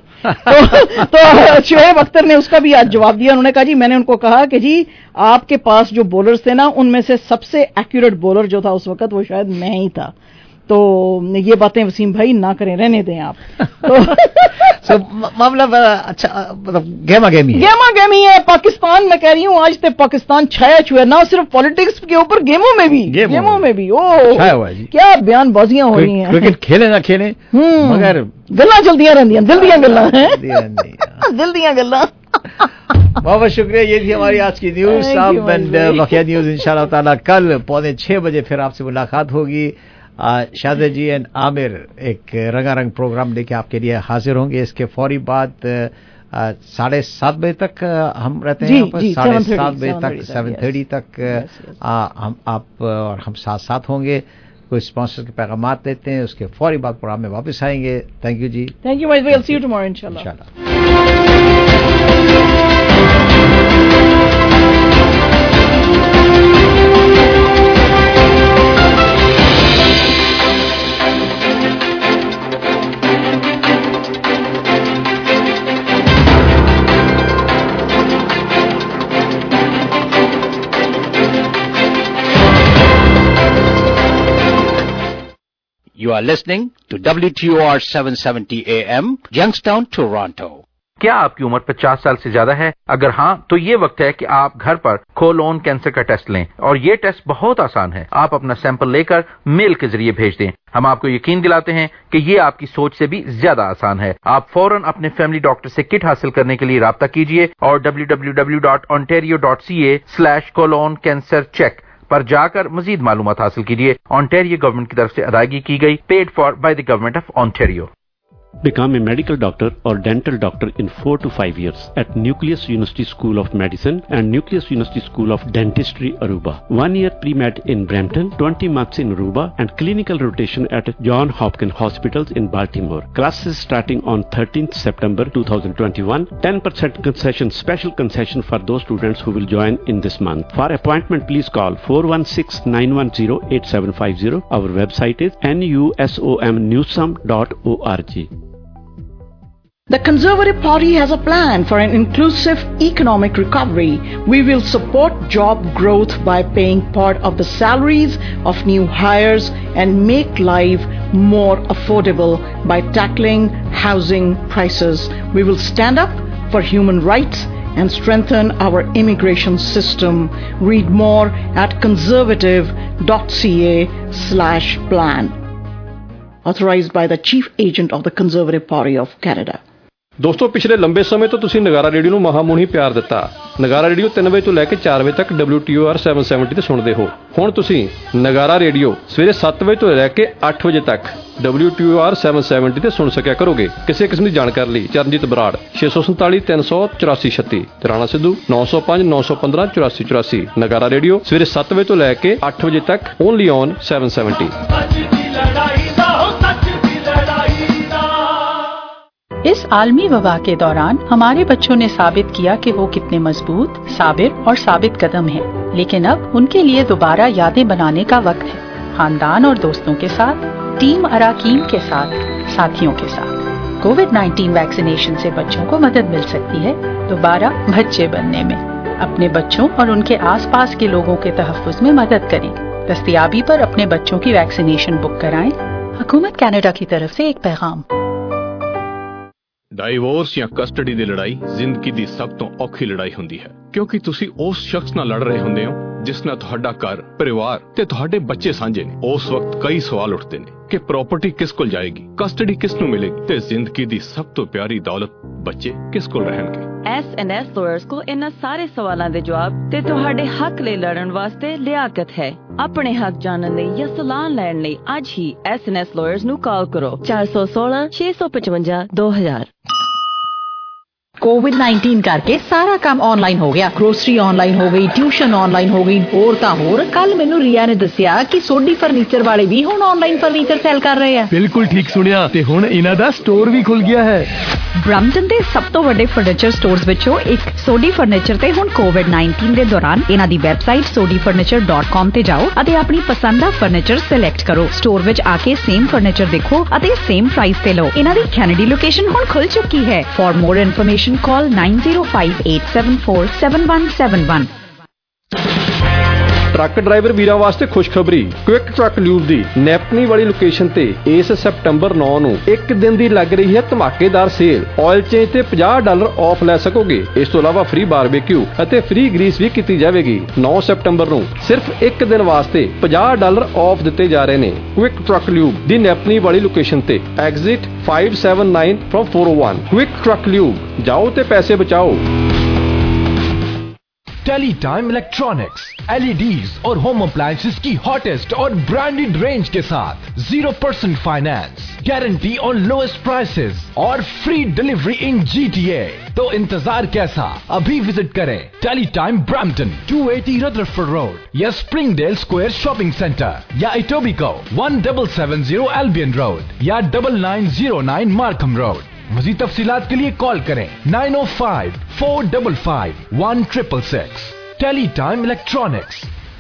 तो शोएब अख्तर ने उसका भी आज जवाब दिया, उन्होंने कहा जी मैंने उनको कहा कि जी आपके पास जो बॉलर्स थे ना उनमें से सबसे एक्यूरेट बॉलर जो था उस वक्त वो शायद मैं ही था। तो ये बातें वसीम भाई ना करें, रहने दें आप। तो मामला अच्छा मतलब गेमा गेमी है पाकिस्तान में, कह रही हूँ आज तक पाकिस्तान छाया छुआ, ना सिर्फ पॉलिटिक्स के ऊपर गेमों में भी ओ क्या बयानबाजियां हो रही हैं। क्रिकेट खेले ना खेले मगर गल्लां चलदियां रहंदियां, दिल दियां गल्लां हैं, दिल दियां गल्लां। बहुत शुक्रिया, ये थी हमारी आज की न्यूज साहब, एंड बकिया न्यूज इंशाल्लाह ताला कल 5:45 बजे फिर आपसे मुलाकात होगी। शाहज़ जी एंड आमिर एक रंगारंग प्रोग्राम लेके आपके लिए हाजिर होंगे। इसके फौरी बाद 7:30 बजे तक हम रहते हैं यहाँ पर, 7:30 बजे तक 7:30 तक हम आप और हम साथ होंगे। कोई स्पॉन्सर के पैगामात लेते हैं, उसके फौरी बाद प्रोग्राम में वापस आएंगे। Thank you ji, thank you, we'll see you tomorrow इंशाल्लाह। You are listening to WTOR 770 AM, Youngstown, Toronto. क्या आपकी उम्र 50 साल से ज्यादा है? अगर हाँ तो ये वक्त है कि आप घर पर कोलोन कैंसर का टेस्ट लें, और ये टेस्ट बहुत आसान है। आप अपना सैंपल लेकर मेल के जरिए भेज दें। हम आपको यकीन दिलाते हैं कि ये आपकी सोच से भी ज्यादा आसान है। आप फौरन अपने फैमिली डॉक्टर से किट हासिल करने के लिए राब्ता कीजिए और www.ontario.ca/colon-cancer-check पर जाकर मजीद मालूमात हासिल कीजिए। ऑन्टेरियो गवर्नमेंट की तरफ से अदायगी की गई, paid for by the government of Ontario. Become a medical doctor or dental doctor in 4 to 5 years at Nucleus University School of Medicine and Nucleus University School of Dentistry, Aruba. 1 year pre-med in Brampton, 20 months in Aruba, and clinical rotation at John Hopkins Hospitals in Baltimore. Classes starting on 13th September 2021. 10% concession, special concession for those students who will join in this month. For appointment, please call 416-910-8750. Our website is nusomnewsome.org. The Conservative Party has a plan for an inclusive economic recovery. We will support job growth by paying part of the salaries of new hires and make life more affordable by tackling housing prices. We will stand up for human rights and strengthen our immigration system. Read more at conservative.ca/plan. Authorized by the Chief Agent of the Conservative Party of Canada. ਦੋਸਤੋ ਪਿਛਲੇ ਲੰਬੇ ਸਮੇਂ ਤੋਂ ਤੁਸੀਂ ਨਗਾਰਾ radio ਨੂੰ ਮਹਾਮੂਣੀ ਪਿਆਰ ਦਿੱਤਾ। ਨਗਾਰਾ radio 3 ਵਜੇ ਤੋਂ ਲੈ ਕੇ 4 ਵਜੇ ਤੱਕ WTOR 770 ਤੇ ਸੁਣਦੇ ਹੋ। ਹੁਣ ਤੁਸੀਂ ਨਗਾਰਾ ਰੇਡੀਓ ਸਵੇਰੇ 7 ਵਜੇ ਤੋਂ ਲੈ ਕੇ 8 ਵਜੇ ਤੱਕ WTOR 770 ਤੇ ਸੁਣ ਸਕਿਆ ਕਰੋਗੇ। ਕਿਸੇ ਕਿਸਮ ਦੀ ਜਾਣਕਾਰੀ ਲਈ ਚਰਨਜੀਤ ਬਰਾੜ 647 384 36, ਰਾਣਾ ਸਿੱਧੂ 905 915 84 84। ਨਗਾਰਾ ਰੇਡੀਓ ਸਵੇਰੇ 7 ਵਜੇ ਤੋਂ ਲੈ ਕੇ 8 ਵਜੇ ਤੱਕ ਓਨਲੀ ਔਨ 770। इस आलमी वबा के दौरान हमारे बच्चों ने साबित किया कि वो कितने मजबूत, साबिर और साबित कदम हैं। लेकिन अब उनके लिए दोबारा यादें बनाने का वक्त है, खानदान और दोस्तों के साथ, टीम अराकीन के साथ, साथियों के साथ। कोविड-19 वैक्सीनेशन से बच्चों को मदद मिल सकती है दोबारा बच्चे बनने में। अपने बच्चों और उनके आसपास के लोगों के तहफ़्फ़ुज़ में मदद करें। दस्तयाबी पर अपने बच्चों की वैक्सीनेशन बुक कराएं। हुकूमत कनाडा की तरफ से एक पैगाम। ਡਾਈਵੋਰਸ ਜਾਂ ਕਸਟਡੀ ਦੀ ਲੜਾਈ ਜ਼ਿੰਦਗੀ ਦੀ ਸਭ ਤੋਂ ਔਖੀ ਲੜਾਈ ਹੁੰਦੀ ਹੈ, ਕਿਉਂਕਿ ਤੁਸੀਂ ਉਸ ਸ਼ਖਸ ਨਾਲ ਲੜ ਰਹੇ ਹੁੰਦੇ ਹੋ ਜਿਸ ਨਾਲ ਤੁਹਾਡਾ ਘਰ, ਪਰਿਵਾਰ ਤੇ ਤੁਹਾਡੇ ਬੱਚੇ ਸਾਂਝੇ ਨੇ। ਉਸ ਵਕਤ ਕਈ ਸਵਾਲ ਉੱਠਦੇ ਨੇ ਕਿ ਪ੍ਰਾਪਰਟੀ ਕਿਸ ਕੋਲ ਜਾਏਗੀ, ਕਸਟਡੀ ਕਿਸ ਨੂੰ ਮਿਲੇਗੀ ਤੇ ਜ਼ਿੰਦਗੀ ਦੀ ਸਭ ਤੋਂ ਪਿਆਰੀ ਦੌਲਤ ਬੱਚੇ ਕਿਸ ਕੋਲ ਰਹਿਣਗੇ। S&S ਲਾਇਰਸ ਕੋਲ ਇਹਨਾਂ ਸਾਰੇ ਸਵਾਲਾਂ ਦੇ ਜਵਾਬ ਤੇ ਤੁਹਾਡੇ ਹੱਕ ਲਈ ਲੜਨ ਵਾਸਤੇ ਲਿਆਕਤ ਹੈ। ਆਪਣੇ ਹੱਕ ਜਾਣਨ ਲਈ ਜਾਂ ਸਲਾਹ ਲੈਣ ਲਈ ਅੱਜ ਹੀ S&S ਲਾਇਰਸ ਨੂੰ ਕਾਲ ਕਰੋ 416 655 2000। कोविड-19 करके सारा काम ऑनलाइन हो गया। ग्रोसरी ऑनलाइन हो गई, ट्यूशन ऑनलाइन हो गई। होर कल मैनू रिया ने दसिया कि सोडी फर्नीचर वाले भी हुण ऑनलाइन फर्नीचर सेल कर रहे हैं। बिल्कुल ठीक सुनिया ते हुण इन्हां दा स्टोर भी खुल गया है। ब्रैम्पटन दे सब तो वड्डे फर्नीचर स्टोर्स विचों एक सोडी फर्नीचर ते हुण कोविड-19 दे दौरान इन्हां दी वैबसाइट sodifurniture.com ते जाओ अते अपनी पसंद दा फर्नीचर सिलेक्ट करो। स्टोर विच आके सेम फर्नीचर देखो अते सेम प्राइस ते लो। इन्हां दी कैनेडी लोकेशन हुण खुल चुकी है। For more information call 9058747171। Truck driver ਵੀਰਾਂ ਵਾਸਤੇ ਖੁਸ਼ਖਬਰੀ। ਕੁਇਕ ਟਰੱਕ ਲਿਊਬ ਦੀ ਨੈਪਟਨੀ ਵਾਲੀ ਲੋਕੇਸ਼ਨ ਤੇ ਇਸ ਸਤੰਬਰ 9 ਨੂੰ ਇੱਕ ਦਿਨ ਦੀ ਲੱਗ ਰਹੀ ਹੈ ਧਮਾਕੇਦਾਰ ਸੇਲ। ਆਇਲ ਚੇਂਜ ਤੇ $50 ਆਫ ਲੈ ਸਕੋਗੇ। ਇਸ ਤੋਂ ਇਲਾਵਾ ਫ੍ਰੀ ਬਾਰਬੇਕਿਊ ਅਤੇ ਫ੍ਰੀ ਗਰੀਸ ਵੀ ਕੀਤੀ ਜਾਵੇਗੀ। 9 ਸਤੰਬਰ ਨੂੰ ਸਿਰਫ ਇੱਕ ਦਿਨ ਵਾਸਤੇ $50 ਆਫ ਦਿੱਤੇ ਜਾ ਰਹੇ ਨੇ। ਕੁਇਕ ਟਰੱਕ ਲਿਊਬ ਦੀ ਨੈਪਟਨੀ ਵਾਲੀ ਲੋਕੇਸ਼ਨ ਤੇ exit 579 from 401। Quick truck lube, ਜਾਓ ਤੇ ਪੈਸੇ ਬਚਾਓ। टेलीटाइम इलेक्ट्रॉनिक्स LEDs और होम अप्लायंसेस की हॉटेस्ट और ब्रांडेड रेंज के साथ 0% finance, guarantee on lowest prices और फ्री डिलीवरी इन GTA। तो इंतजार कैसा, अभी विजिट करें टेलीटाइम ब्रैम्पटन 280 रदरफोर्ड रोड या स्प्रिंगडेल स्क्वायर शॉपिंग सेंटर या इटोबिको 1770 एल्बियन रोड या 9909 मार्कम रोड। मजीद तफसीलात के लिए कॉल करें 905-455-1666। Teletime electronics.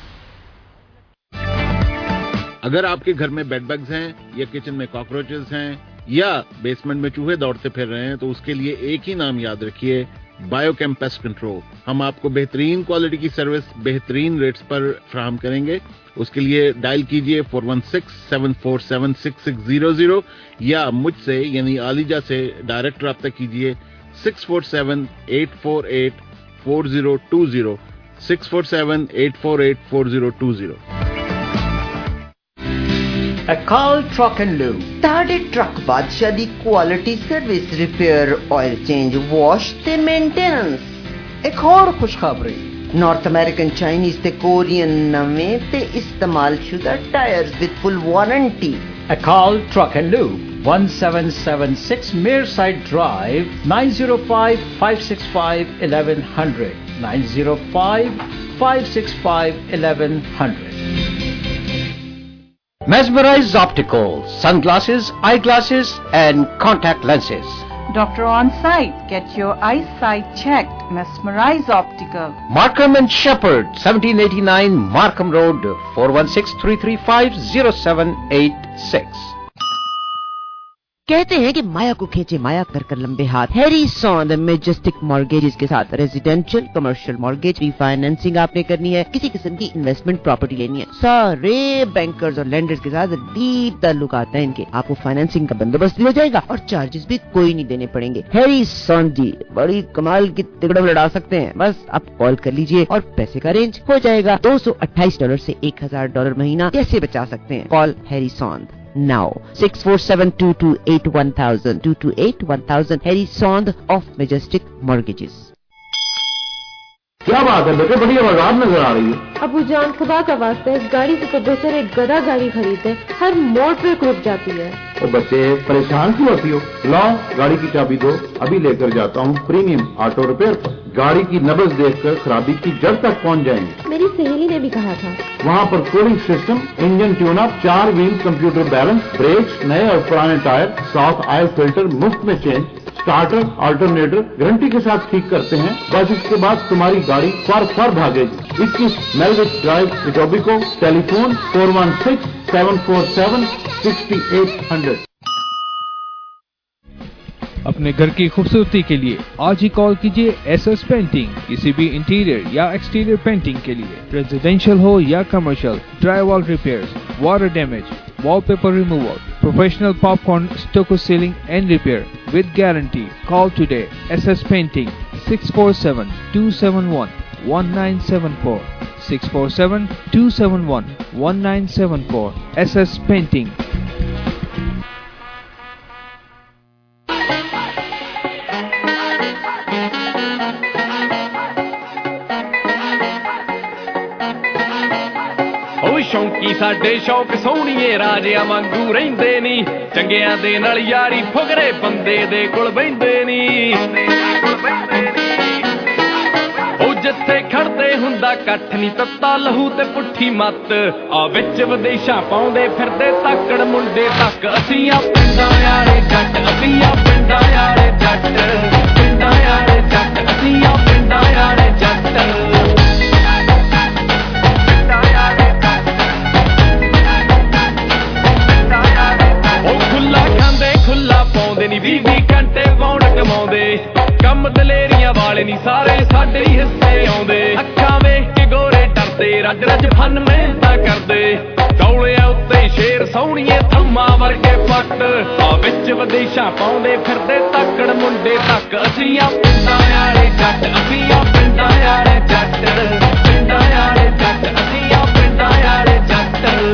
अगर आपके घर में बेड बग्स हैं या किचन में कॉकरोचेस हैं या बेसमेंट में चूहे दौड़ते फिर रहे हैं तो उसके लिए एक ही नाम याद रखिए, बायोकेम पेस्ट कंट्रोल। हम आपको बेहतरीन क्वालिटी की सर्विस बेहतरीन रेट्स पर फराहम करेंगे। उसके लिए डायल कीजिए 416-747-6600 या मुझसे यानी आलिजा से डायरेक्ट रब्ता कीजिए 647-848-4020 647-848-4020। अकाल ट्रक एंड लूब ताड़े ट्रक बादशाह दी quality service, repair, oil change, wash ते मेंटेनेंस। एक और खुशखबरी, नॉर्थ अमेरिकन, चाइनीज ते कोरियन नवे ते इस्तेमाल शुदा tyres with full warranty. Akal truck and lube 1776 Mearside Drive 905-565-1100 905-565-1100। Mesmerize Optical, sunglasses, eyeglasses and contact lenses. Doctor on site. Get your eyesight checked. Mesmerize Optical. Markham and Shepherd, 1789 Markham Road, 416-335-0786. कहते हैं कि माया को खींचे माया कर कर लंबे हाथ। हैरी सॉन्द मेजेस्टिक मॉर्गेजेस के साथ रेजिडेंशियल, कमर्शियल मॉर्गेज, रीफाइनेंसिंग आपने करनी है, किसी किस्म की इन्वेस्टमेंट प्रॉपर्टी लेनी है, सारे बैंकर्स और लैंडर्स के साथ डीप ताल्लुक आता है इनके। आपको फाइनेंसिंग का बंदोबस्त भी हो जाएगा और चार्जेस भी कोई नहीं देने पड़ेंगे। हैरी सॉन्द जी बड़ी कमाल की तिकड़म लड़ा सकते हैं। बस आप कॉल कर लीजिए और पैसे का अरेंज हो जाएगा। $228 से $1000 महीना कैसे बचा सकते हैं? Call Harry Sond now 647-228-1000 228-1000 Harry Sond of Majestic Mortgages। क्या बात है बेटे, बड़ी आवाज़ नजर आ रही है। अबू जान खुदा का वास्ता है, गाड़ी से तो बेहतर एक गधा गाड़ी खरीदे, हर मोड़ पे रुक जाती है। ओ बच्चे परेशान क्यों होती हो? लाओ गाड़ी की चाबी दो, अभी लेकर जाता हूँ प्रीमियम ऑटो रिपेयर पर। गाड़ी की नब्ज देखकर खराबी की जड़ तक पहुँच जाएंगे। मेरी सहेली ने भी कहा था। वहाँ पर cooling system, engine tune up, 4 wheel computer balance, brakes, नए और पुराने टायर, साउथ ऑयल फिल्टर मुफ्त में चेंज, स्टार्टर अल्टरनेटर गारंटी के साथ ठीक करते हैं। बस इसके बाद तुम्हारी गाड़ी फर भागेगी। 21 मेलविच ड्राइव, इटोबिको। टेलीफोन 416-747-6800। अपने घर की खूबसूरती के लिए आज ही कॉल कीजिए SS पेंटिंग। किसी भी इंटीरियर या एक्सटीरियर पेंटिंग के लिए, रेजिडेंशियल हो या commercial, drywall repairs, water damage, wallpaper removal, professional popcorn, stucco ceiling and repair with guarantee. Call today. SS Painting 647-271-1974 647-271-1974 SS Painting. ਸ਼ੌਂਕੀ ਸਾਡੇ ਸ਼ੌਕ ਸੋਹਣੀਏ ਰਾਜਿਆਂ ਵਾਂਗੂ ਰਹਿੰਦੇ ਨੀ, ਚੰਗਿਆਂ ਦੇ ਨਾਲ ਯਾਰੀ ਫੁਗਰੇ ਬੰਦੇ ਦੇ ਕੋਲ ਬਹਿੰਦੇ ਨੀ। ਉਹ ਜਿੱਥੇ ਖੜਦੇ ਹੁੰਦਾ ਇਕੱਠ ਨੀ, ਤੱਤਾ ਲਹੂ ਤੇ ਪੁੱਠੀ ਮੱਤ, ਆ ਵਿੱਚ ਵਿਦੇਸ਼ਾਂ ਪਾਉਂਦੇ ਫਿਰਦੇ ਤਾਕੜ ਮੁੰਡੇ ਤੱਕ। ਅਸੀਂ ਆ ਪਿੰਡਾਂ ਵਾਲੇ ਜੱਟ, ਅਸੀਂ ਆ ਪਿੰਡਾਂ ਵਾਲੇ ਜੱਟ, ਪਿੰਡਾਂ ਵਾਲੇ ਜੱਟ, ਅਸੀਂ ਆ ਪਿੰਡਾਂ ਵਾਲੇ ਜੱਟ। ਨੀ 20 ਘੰਟੇ ਵੌਣ ਕਮਾਉਂਦੇ, ਕੰਮ ਦਲੇਰੀਆਂ ਵਾਲੇ ਨੀ ਸਾਰੇ ਸਾਡੇ ਹੀ ਹਿੱਸੇ ਆਉਂਦੇ। ਅੱਖਾਂ ਵੇਖ ਕੇ ਗੋਰੇ ਡਰਦੇ, ਰੱਜ ਰੱਜ ਫਨ ਮਿਹਨਤਾਂ ਕਰਦੇ, ਕੌਲਿਆਂ ਉੱਤੇ ਸ਼ੇਰ ਸੋਹਣੀਏ ਥੰਮਾਂ ਵਰਗੇ ਪੱਟ, ਆ ਵਿੱਚ ਵਿਦੇਸ਼ਾਂ ਪਾਉਂਦੇ ਫਿਰਦੇ ਤਾਕੜ ਮੁੰਡੇ ਤੱਕ। ਅਸੀਂ ਆ ਪਿੰਡਾਂ ਵਾਲੇ ਜੱਟ, ਅਸੀਂ ਆ ਪਿੰਡਾਂ ਵਾਲੇ ਜੱਟ, ਪਿੰਡਾਂ ਵਾਲੇ ਜੱਟ, ਅਸੀਂ ਆ ਪਿੰਡਾਂ ਵਾਲੇ ਜੱਟ।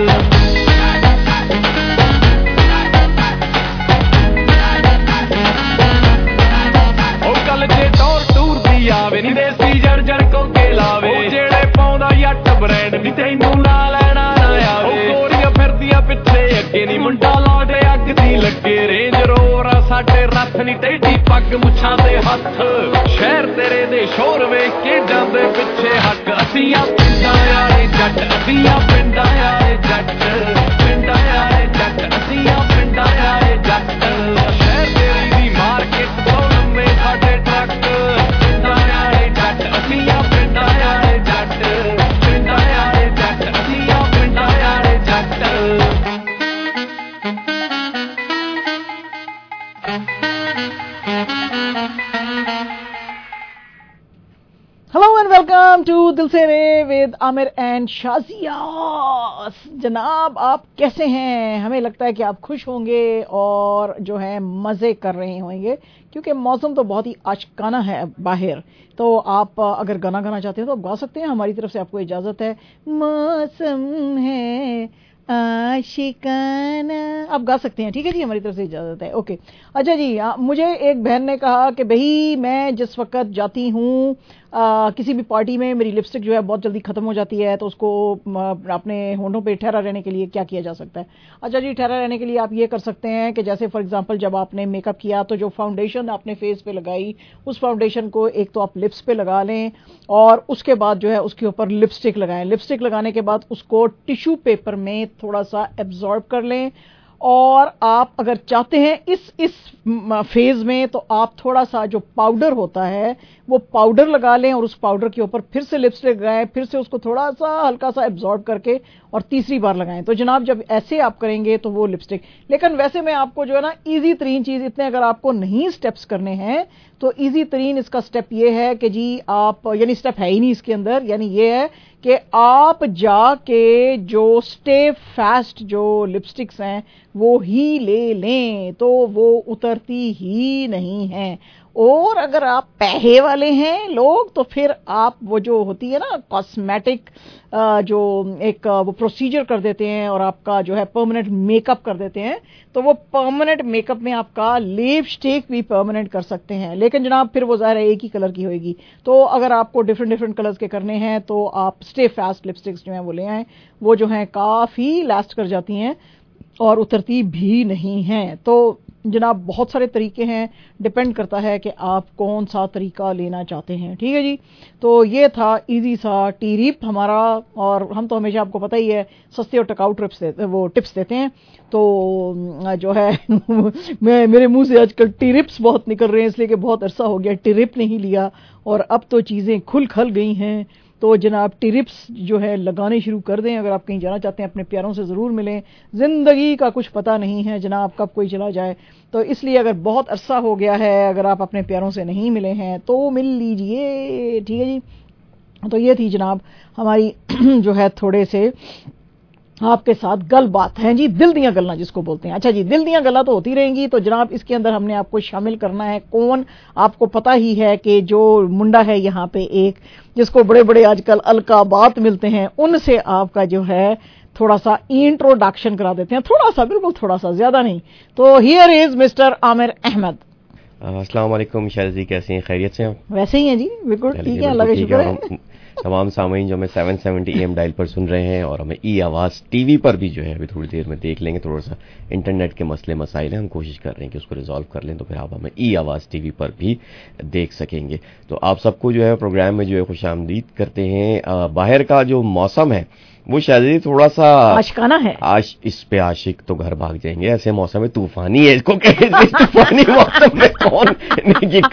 ਆਵੇ ਨੀ ਦੇਸੀ ਜੜ ਜੜ ਕੋਕੇ ਲਾਵੇ, ਜਿਹੜੇ ਪਾਉਂਦਾ ਜੱਟ ਬ੍ਰੈਂਡ ਨੀ ਤੈਨੂੰ ਲਾ ਲੈਣਾ ਨਾ ਆਵੇ। ਗੋਰੀਆਂ ਫਿਰਦੀਆਂ ਪਿੱਛੇ ਅੱਗੇ ਨੀ, ਮੁੰਡਾ ਲਾਡੇ ਅੱਗ ਦੀ ਲੱਗੇ, ਰੇਂਜ ਰੋਵਰ ਸਾਡੇ ਰੱਥ ਨੀ, ਟੇਢੀ ਪੱਗ ਮੁੱਛਾਂ ਤੇ ਹੱਥ, ਸ਼ਹਿਰ ਤੇਰੇ ਦੇ ਸ਼ੋਰ ਵੇਖ ਕੇ ਜਾਂਦੇ ਪਿੱਛੇ ਹੱਕ। ਅਸੀਂ ਆ ਪਿੰਡਾਂ ਵਾਲੇ ਜੱਟ, ਅਸੀਂ ਆ ਪਿੰਡਾਂ ਵਾਲੇ ਜੱਟ, ਪਿੰਡਾਂ ਵਾਲੇ ਜੱਟ, ਅਸੀਂ ਆ ਪਿੰਡਾਂ ਵਾਲੇ ਜੱਟ। ਸ਼ਹਿਰ ਤੇਰੀ ਦੀ ਮਾਰਕੀਟ ਤੋਂ ਲੰਮੇ ਸਾਡੇ ਟਰੱਕ, ਅਸੀਂ ਆ ਪਿੰਡਾਂ ਵਾਲੇ ਜੱਟ, ਪਿੰਡਾਂ ਵਾਲੇ ਜੱਟ, ਅਸੀਂ ਆ ਪਿੰਡਾਂ ਵਾਲੇ ਜੱਟ। Hello and welcome to Dil Se Re with Amir and Shazia. जनाब आप कैसे हैं? हमें लगता है कि आप खुश होंगे और जो है मज़े कर रहे होंगे, क्योंकि मौसम तो बहुत ही आशिकाना है बाहर। तो आप अगर गाना गाना चाहते हैं तो आप गा सकते हैं, हमारी तरफ से आपको इजाज़त है। मौसम है आशिकाना, आप गा सकते हैं, ठीक है जी, हमारी तरफ से इजाज़त है। ओके अच्छा जी, मुझे एक बहन ने कहा कि भाई मैं जिस वक्त जाती हूँ किसी भी पार्टी में, मेरी लिपस्टिक जो है बहुत जल्दी ख़त्म हो जाती है, तो उसको अपने होंठों पे ठहरा रहने के लिए क्या किया जा सकता है? अच्छा जी, ठहरा रहने के लिए आप ये कर सकते हैं कि जैसे फॉर एग्जांपल जब आपने मेकअप किया तो जो फाउंडेशन आपने फेस पे लगाई, उस फाउंडेशन को एक तो आप लिप्स पे लगा लें और उसके बाद जो है उसके ऊपर लिपस्टिक लगाएं। लिपस्टिक लगाने के बाद उसको टिश्यू पेपर में थोड़ा सा एब्जॉर्ब कर लें, और आप अगर चाहते हैं इस फेज में तो आप थोड़ा सा जो पाउडर होता है वो पाउडर लगा लें और उस पाउडर के ऊपर फिर से लिपस्टिक लगाएं, फिर से उसको थोड़ा सा हल्का सा एब्जॉर्ब करके और तीसरी बार लगाएं। तो जनाब जब ऐसे आप करेंगे तो वो लिपस्टिक, लेकिन वैसे मैं आपको जो है ना इजी तरीन चीज, इतने अगर आपको नहीं स्टेप्स करने हैं तो इजी तरीन इसका स्टेप ये है कि जी आप, यानी स्टेप है ही नहीं इसके अंदर, यानी ये है कि आप जाके जो स्टे फास्ट जो लिपस्टिक्स हैं वो ही ले लें, तो वो उतरती ही नहीं हैं। और अगर आप पैसे वाले हैं लोग तो फिर आप वो जो होती है ना कॉस्मेटिक जो एक वो प्रोसीजर कर देते हैं और आपका जो है परमानेंट मेकअप कर देते हैं, तो वो परमानेंट मेकअप में आपका लिपस्टिक भी परमानेंट कर सकते हैं, लेकिन जनाब फिर वो ज़ाहिर है एक ही कलर की होगी। तो अगर आपको डिफरेंट कलर्स के करने हैं तो आप स्टे फास्ट लिपस्टिक्स जो हैं वो ले आएँ, वो जो हैं काफ़ी लास्ट कर जाती हैं और उतरती भी नहीं हैं। तो جناب بہت سارے طریقے ہیں, ڈپینڈ کرتا ہے کہ آپ کون سا طریقہ لینا چاہتے ہیں. ٹھیک ہے جی, تو یہ تھا ایزی سا ٹی ریپ ہمارا, اور ہم تو ہمیشہ آپ کو پتہ ہی ہے سستے اور ٹکاؤ ٹپس دیتے ہیں. تو جو ہے میرے منہ سے آج کل ٹی ریپس بہت نکل رہے ہیں, اس لیے کہ بہت عرصہ ہو گیا ٹی ریپ نہیں لیا, اور اب تو چیزیں کھل گئی ہیں. تو جناب ٹی ریپس جو ہے لگانے شروع کر دیں. اگر آپ کہیں جانا چاہتے ہیں اپنے پیاروں سے ضرور ملیں, زندگی کا کچھ پتہ نہیں ہے جناب کب کوئی چلا جائے, تو اس لیے اگر بہت عرصہ ہو گیا ہے, اگر آپ اپنے پیاروں سے نہیں ملے ہیں تو مل لیجئے. ٹھیک ہے جی, تو یہ تھی جناب ہماری جو ہے تھوڑے سے آپ کے ساتھ گل بات ہیں جی, دل دیاں گلاں جس کو بولتے ہیں. اچھا جی, دل دیاں گلاں تو ہوتی رہیں گی. تو جناب اس کے اندر ہم نے آپ کو شامل کرنا ہے کون, آپ کو پتہ ہی ہے کہ جو منڈا ہے یہاں پہ ایک, جس کو بڑے بڑے آج کل القابات ملتے ہیں, ان سے آپ کا جو ہے تھوڑا سا انٹروڈکشن کرا دیتے ہیں, تھوڑا سا, بالکل تھوڑا سا, زیادہ نہیں. تو here is mister Aamir Ahmed. السلام علیکم شاہد جی, کیسے ہیں, خیریت سے ہیں؟ ویسے ہی ہیں جی, بالکل ٹھیک ہے, اللہ کا شکر ہے. تمام سامعین جو ہمیں 770 AM ڈائل پر سن رہے ہیں, اور ہمیں ای آواز ٹی وی پر بھی جو ہے ابھی تھوڑی دیر میں دیکھ لیں گے, تھوڑا سا انٹرنیٹ کے مسئلے مسائل ہیں, ہم کوشش کر رہے ہیں کہ اس کو ریزالو کر لیں, تو پھر آپ ہمیں ای آواز ٹی وی پر بھی دیکھ سکیں گے. تو آپ سب کو جو ہے پروگرام میں جو ہے خوش آمدید کرتے ہیں. باہر کا جو موسم ہے وہ شاید تھوڑا سا عاشقانہ ہے, اس پہ عاشق تو گھر بھاگ جائیں گے, ایسے موسم میں طوفانی ہے, اس کو طوفانی موسم میں کون